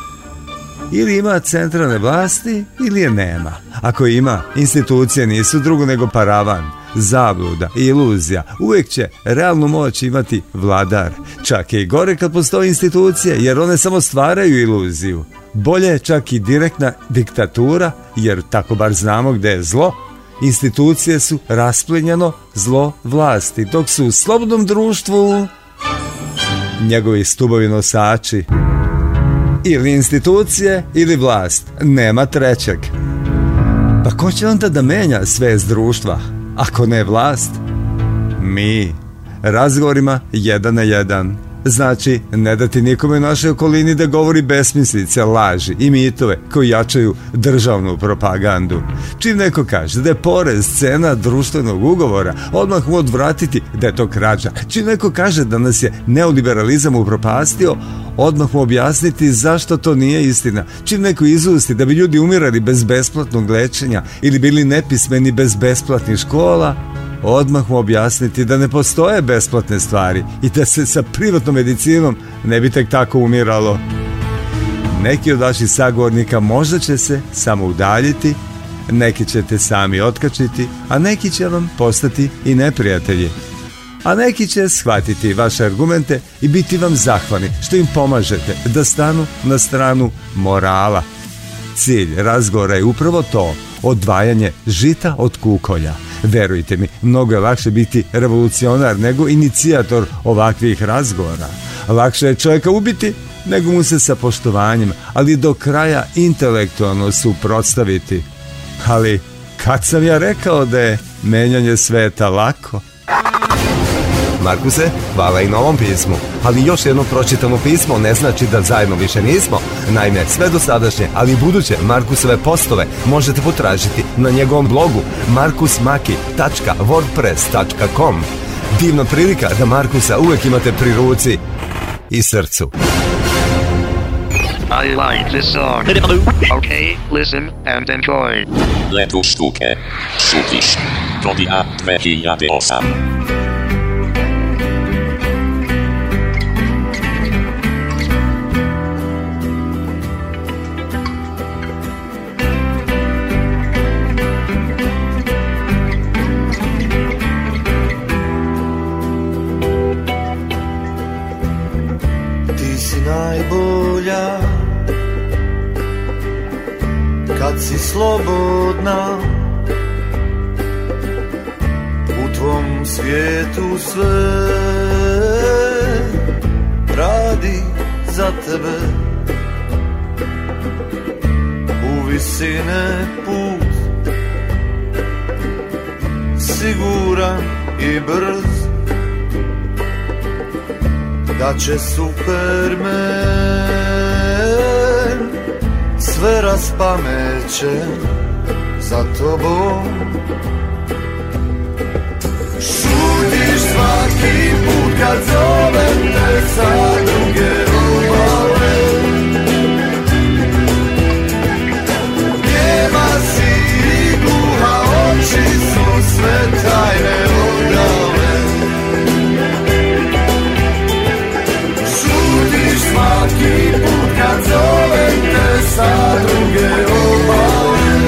S3: Ili ima centralne vlasti ili je nema. Ako ima, institucije nisu drugo nego paravan, zabluda i iluzija. Uvijek će realnu moć imati vladar. Čak je i gore kad postoje institucije, jer one samo stvaraju iluziju. Bolje je čak i direktna diktatura, jer tako bar znamo gde je zlo. Institucije su rasplenjeno zlo vlasti, dok su u slobodnom društvu njegovi stubovi nosači. Ili institucije ili vlast, nema trećeg. Pa ko će onda da menja svest društva, ako ne vlast? Mi, razgovorima jedan na jedan. Znači, ne dati nikome u našoj okolini da govori besmislice, laži i mitove koji jačaju državnu propagandu. Čim neko kaže da je porez cena društvenog ugovora, odmah mu odvratiti da je to krađa. Čim neko kaže da nas je neoliberalizam upropastio, odmah mu objasniti zašto to nije istina. Čim neko izusti da bi ljudi umirali bez besplatnog lečenja ili bili nepismeni bez besplatnih škola, odmah mu objasniti da ne postoje besplatne stvari i da se sa privatnom medicinom ne bi tek tako umiralo. Neki od vaših sagovornika možda će se samo udaljiti, neki ćete sami otkačiti, a neki će vam postati i neprijatelji. A neki će shvatiti vaše argumente i biti vam zahvalni što im pomažete da stanu na stranu morala. Cilj razgovora je upravo to, odvajanje žita od kukolja. Verujte mi, mnogo je lakše biti revolucionar nego inicijator ovakvih razgovora. Lakše je čovjeka ubiti nego mu se sa poštovanjem, ali do kraja intelektualno suprotstaviti. Ali kad sam ja rekao da je menjanje sveta lako?
S7: Markuse, hvala i na ovom pismu, ali još jedno pročitano pismo ne znači da zajedno više nismo. Naime, sve dosadašnje, ali i buduće Markusove postove možete potražiti na njegovom blogu markus maki tačka wordpress tačka com. Divna prilika da Markusa uvek imate pri ruci i srcu.
S17: I like this song. Okay, listen and enjoy.
S9: Letu štuke. Šutiš. Godina dve hiljade osam.
S21: Najbolja kad si slobodna, u tvom svijetu sve radi za tebe. U visine put siguran i brz, da će Superman sve raspameće za tobom.
S1: Šutiš svaki put kad zovem te sa druge obale. Njema si i gluha, oči su sve tajne odale. Svaki put kad zovem te sa druge obale.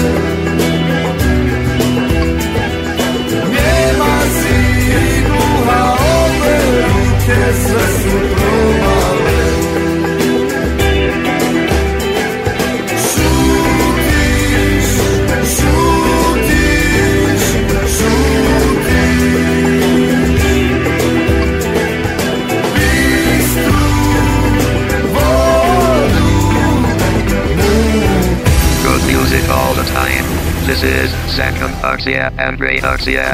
S1: Njema si i gluha, ove ruke sve su probale. Šutiš, šutiš, šutiš.
S17: Music all the time. This is Zakon Arxia and Ray Arxia.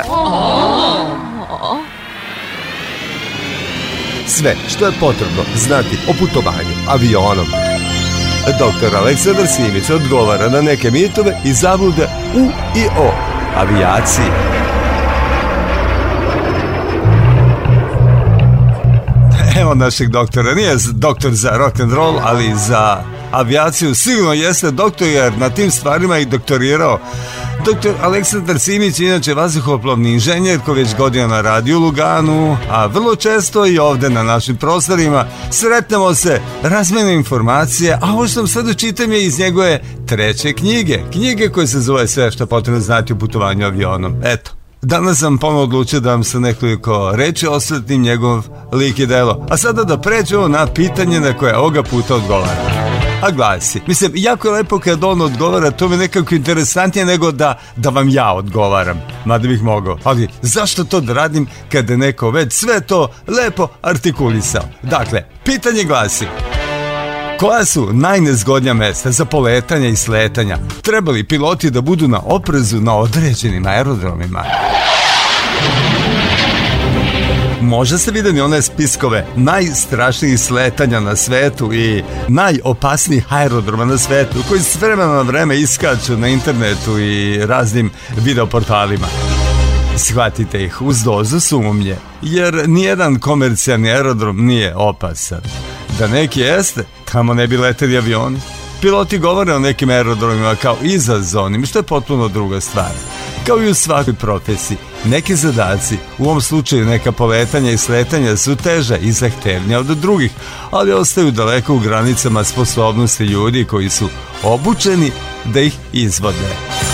S7: Sve što je potrebno znati o putovanju avionom. Doktor Aleksandar Simić odgovara na neke mitove i zablude u i o avijaciji.
S3: Evo našeg doktora, nije doktor za rock and roll, ali za avijaciju sigurno jeste doktor, jer na tim stvarima je i doktorirao. Doktor Aleksandar Simić je inače vazduhoplovni inženjer koji već godinama radi u Luganu, a vrlo često i ovde na našim prostorima sretnemo se, razmene informacije, a ovo što vam sad učitam je iz njegove treće knjige. Knjige koje se zove Sve što potrebno znati o putovanju avionom. Eto. Danas sam ponovno odlučio da vam sa nekoliko reči osvetlim njegov lik i delo. A sada da pređemo na pitanje na koje ovoga puta odgovara. A glasi, mislim, jako je lepo kad on odgovara, to mi je nekako interesantnije nego da, da vam ja odgovaram. Mada bih mogao, ali zašto to da radim kada je neko već sve to lepo artikulisao? Dakle, pitanje glasi: koja su najnezgodnija mesta za poletanja i sletanja? Trebali piloti da budu na oprezu na određenim aerodromima? Možda ste vidjeli one spiskove najstrašnijih sletanja na svetu i najopasnijih aerodroma na svetu koji s vremena na vreme iskaču na internetu i raznim videoportalima. Shvatite ih uz dozu sumnje, jer nijedan komercijalni aerodrom nije opasan. Da neki jeste, tamo ne bi leteli avioni. Piloti govore o nekim aerodromima kao izazovnim, što je potpuno druga stvar. Kao i u svakoj profesiji, neki zadaci, u ovom slučaju neka poletanja i sletanja, su teža i zahtevnija od drugih, ali ostaju daleko u granicama sposobnosti ljudi koji su obučeni da ih izvode.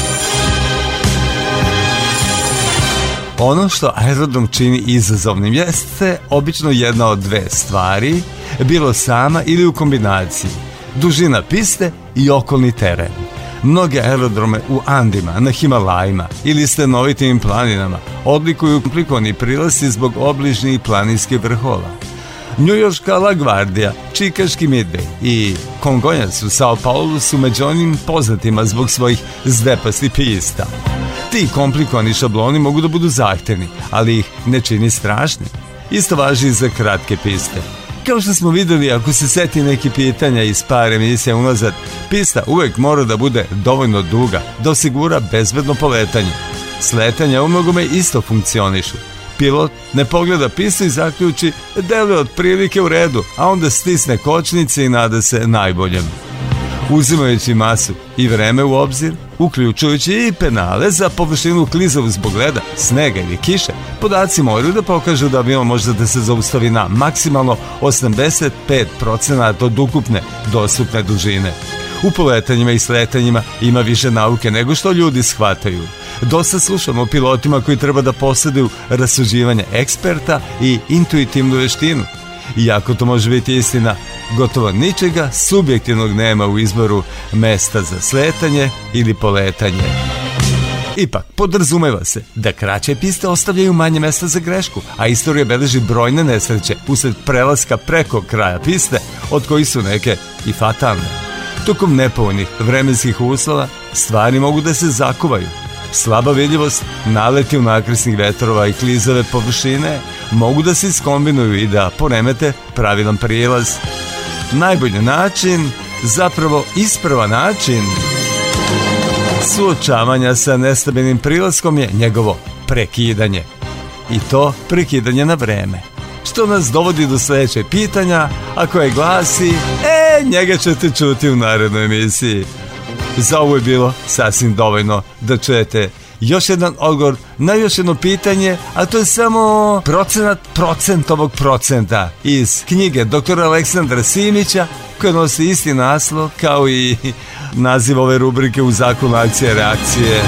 S3: Ono što aerodrom čini izazovnim jeste obično jedna od dve stvari, bilo sama ili u kombinaciji: dužina piste i okolni teren. Mnoge aerodrome u Andima, na Himalajima ili stenovitim planinama odlikuju komplikovani prilasci zbog obližnjih planinskih vrhova. Njujorška La Guardia, čikaški Midway i Kongonjac u Sao Paulu su među onim poznatima zbog svojih zdepastih pista. Ti komplikovani šabloni mogu da budu zahtevni, ali ih ne čini strašni. Isto važi i za kratke piste. Kao što smo vidjeli, ako se seti neki pitanja iz par emisija unazad, pista uvek mora da bude dovoljno duga da osigura bezbedno poletanje. Sletanja u mnogome isto funkcionišu. Pilot ne pogleda pistu i zaključi da je otprilike u redu, a onda stisne kočnice i nada se najboljem. Uzimajući masu i vreme u obzir, uključujući i penale za površinu klizavu zbog leda, snega ili kiše, podaci moraju da pokažu da avion može da se zaustavi na maksimalno osamdeset pet procenata od ukupne dostupne dužine. U poletanjima i sletanjima ima više nauke nego što ljudi shvataju. Dosta slušamo o pilotima koji treba da posjeduju rasuđivanje eksperta i intuitivnu veštinu. Iako to može biti istina, gotovo ničega subjektivnog nema u izboru mesta za sletanje ili poletanje. Ipak, podrazumeva se da kraće piste ostavljaju manje mesta za grešku, a istorija beleži brojne nesreće usred prelaska preko kraja piste, od kojih su neke i fatalne. Tokom nepovoljnih vremenskih uslova stvari mogu da se zakuvaju. Slaba vidljivost, naleti unakrsnih vetrova i klizave površine mogu da se iskombinuju i da poremete pravilan prilaz. Najbolji način, zapravo ispravan način suočavanja sa nestabilnim prilaskom je njegovo prekidanje. I to prekidanje na vreme. Što nas dovodi do sljedećeg pitanja, a koje glasi: E, njega ćete čuti u narednoj emisiji. Za ovo je bilo sasvim dovoljno da čujete još jedan odgovor na još jedno pitanje, a to je samo procenat procentovog procenta iz knjige doktora Aleksandra Simića, koja nosi isti naslov kao i naziv ove rubrike u Zakonu akcije reakcije.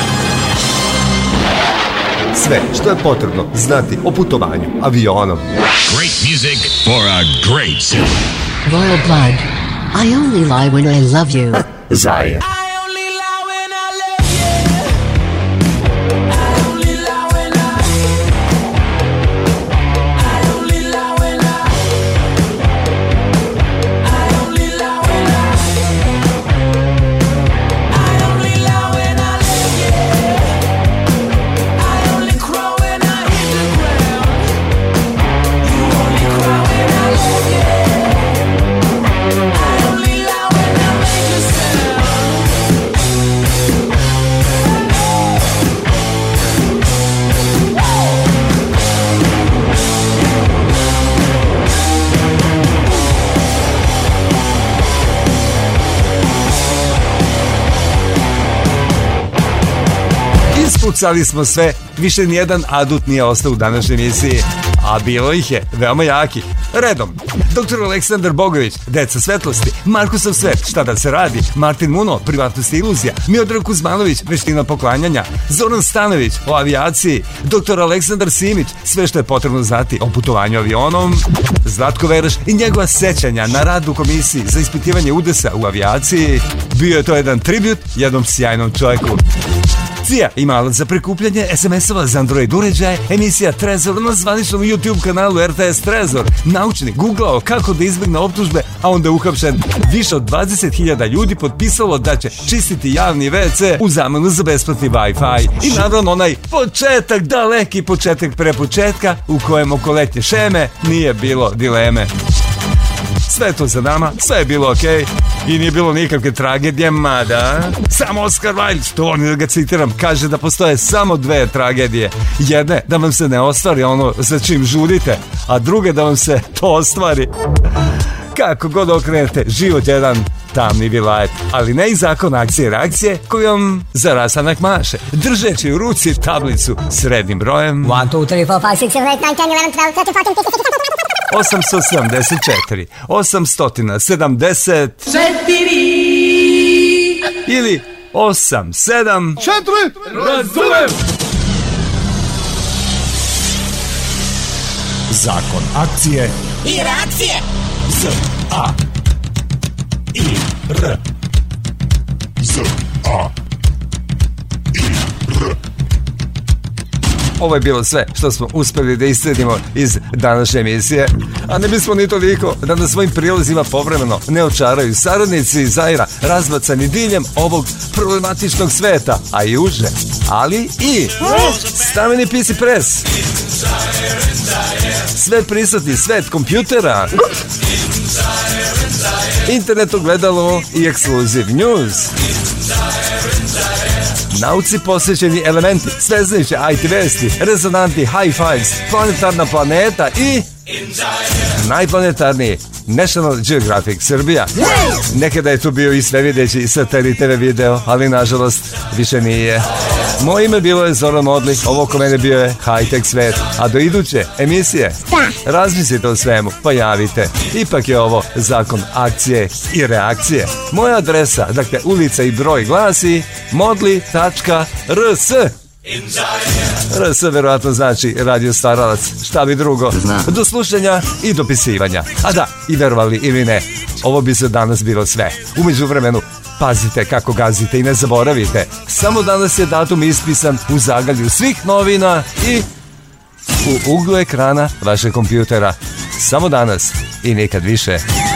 S7: Sve što je potrebno znati o putovanju avionom.
S8: Great music for a great city.
S5: Royal Blood. I only lie when I love you.
S7: Zaje.
S3: Ispucali smo sve, više nijedan adut nije ostao u današnjoj emisiji, a bilo ih je veoma jakih. Redom: doktor Aleksandar Bogović, Deca svetlosti, Markusov svet, Šta da se radi, Martin Muno, Privatnost i iluzija, Miodrag Kuzmanović, Veština poklanjanja, Zoran Stanović, o avijaciji, doktor Aleksandar Simić, sve što je potrebno znati o putovanju avionom, Zlatko Veraš i njegova sećanja na rad u komisiji za ispitivanje udesa u avijaciji. Bio je to jedan tribut jednom sjajnom čovjeku. Cija ima alat za prikupljanje es em esova za Android uređaje, emisija Trezor na zvaničnom YouTube kanalu er te es Trezor. Naučnik googlao kako da izbjegne optužbe, a onda je uhapšen. Više od dvadeset hiljada ljudi potpisalo da će čistiti javni ve ce u zamenu za besplatni Wi-Fi. I naravno onaj početak, daleki početak pre početka, u kojem oko letnje šeme nije bilo dileme. Sve je to za nama, sve je bilo okej okay, i nije bilo nikakve tragedije, mada samo Oscar Wilde, što volim da ga citiram, kaže da postoje samo dve tragedije. Jedne, da vam se ne ostvari ono za čim žudite, a druge, da vam se to ostvari. Kako god okrenete, život je jedan tamni vilajet, ali ne i zakon akcije i reakcije kojom za rasanak maše, držeći u ruci tablicu s rednim brojem
S20: one, two, three, four, five, six, seven, eight, nine, ten, eleven, twelve, thirteen, fourteen, fifteen,
S3: osamsto sedamdeset četiri, osamsto sedamdeset
S1: četiri
S3: ili osam sedam
S1: četiri.
S3: Razumem!
S15: Zakon akcije
S1: i reakcije.
S15: Z, A, I, R. Z, A, I, R.
S3: Ovo je bilo sve što smo uspeli da iscedimo iz današnje emisije, a ne bismo ni toliko da na svojim prilozima povremeno ne očaraju saradnici iz Zaira razbacani diljem ovog problematičnog sveta, a i uže, ali i stameni P C Press, svet prisutni svet kompjutera, internet ogledalo i Exclusive News, nauci posvećeni elementi, sveznajuće I T vesti, rezonantni high fives, planetarna planeta i najplanetarniji National Geographic Srbija. Nekada je tu bio i svevideći satelit T V video, ali nažalost više nije. Moje ime bilo je Zoran Modli, ovo ko mene bio je high-tech svet, a do iduće emisije razmislite o svemu, pa javite. Ipak je ovo zakon akcije i reakcije. Moja adresa, dakle ulica i broj glasi modli tačka r s. R S verovatno znači radio staralac, šta bi drugo. Do slušanja i dopisivanja. A da, i verovali ili ne, ovo bi se danas bilo sve. U međuvremenu pazite kako gazite i ne zaboravite, samo danas je datum ispisan u zagalju svih novina i u uglu ekrana vašeg kompjutera. Samo danas i nikad više.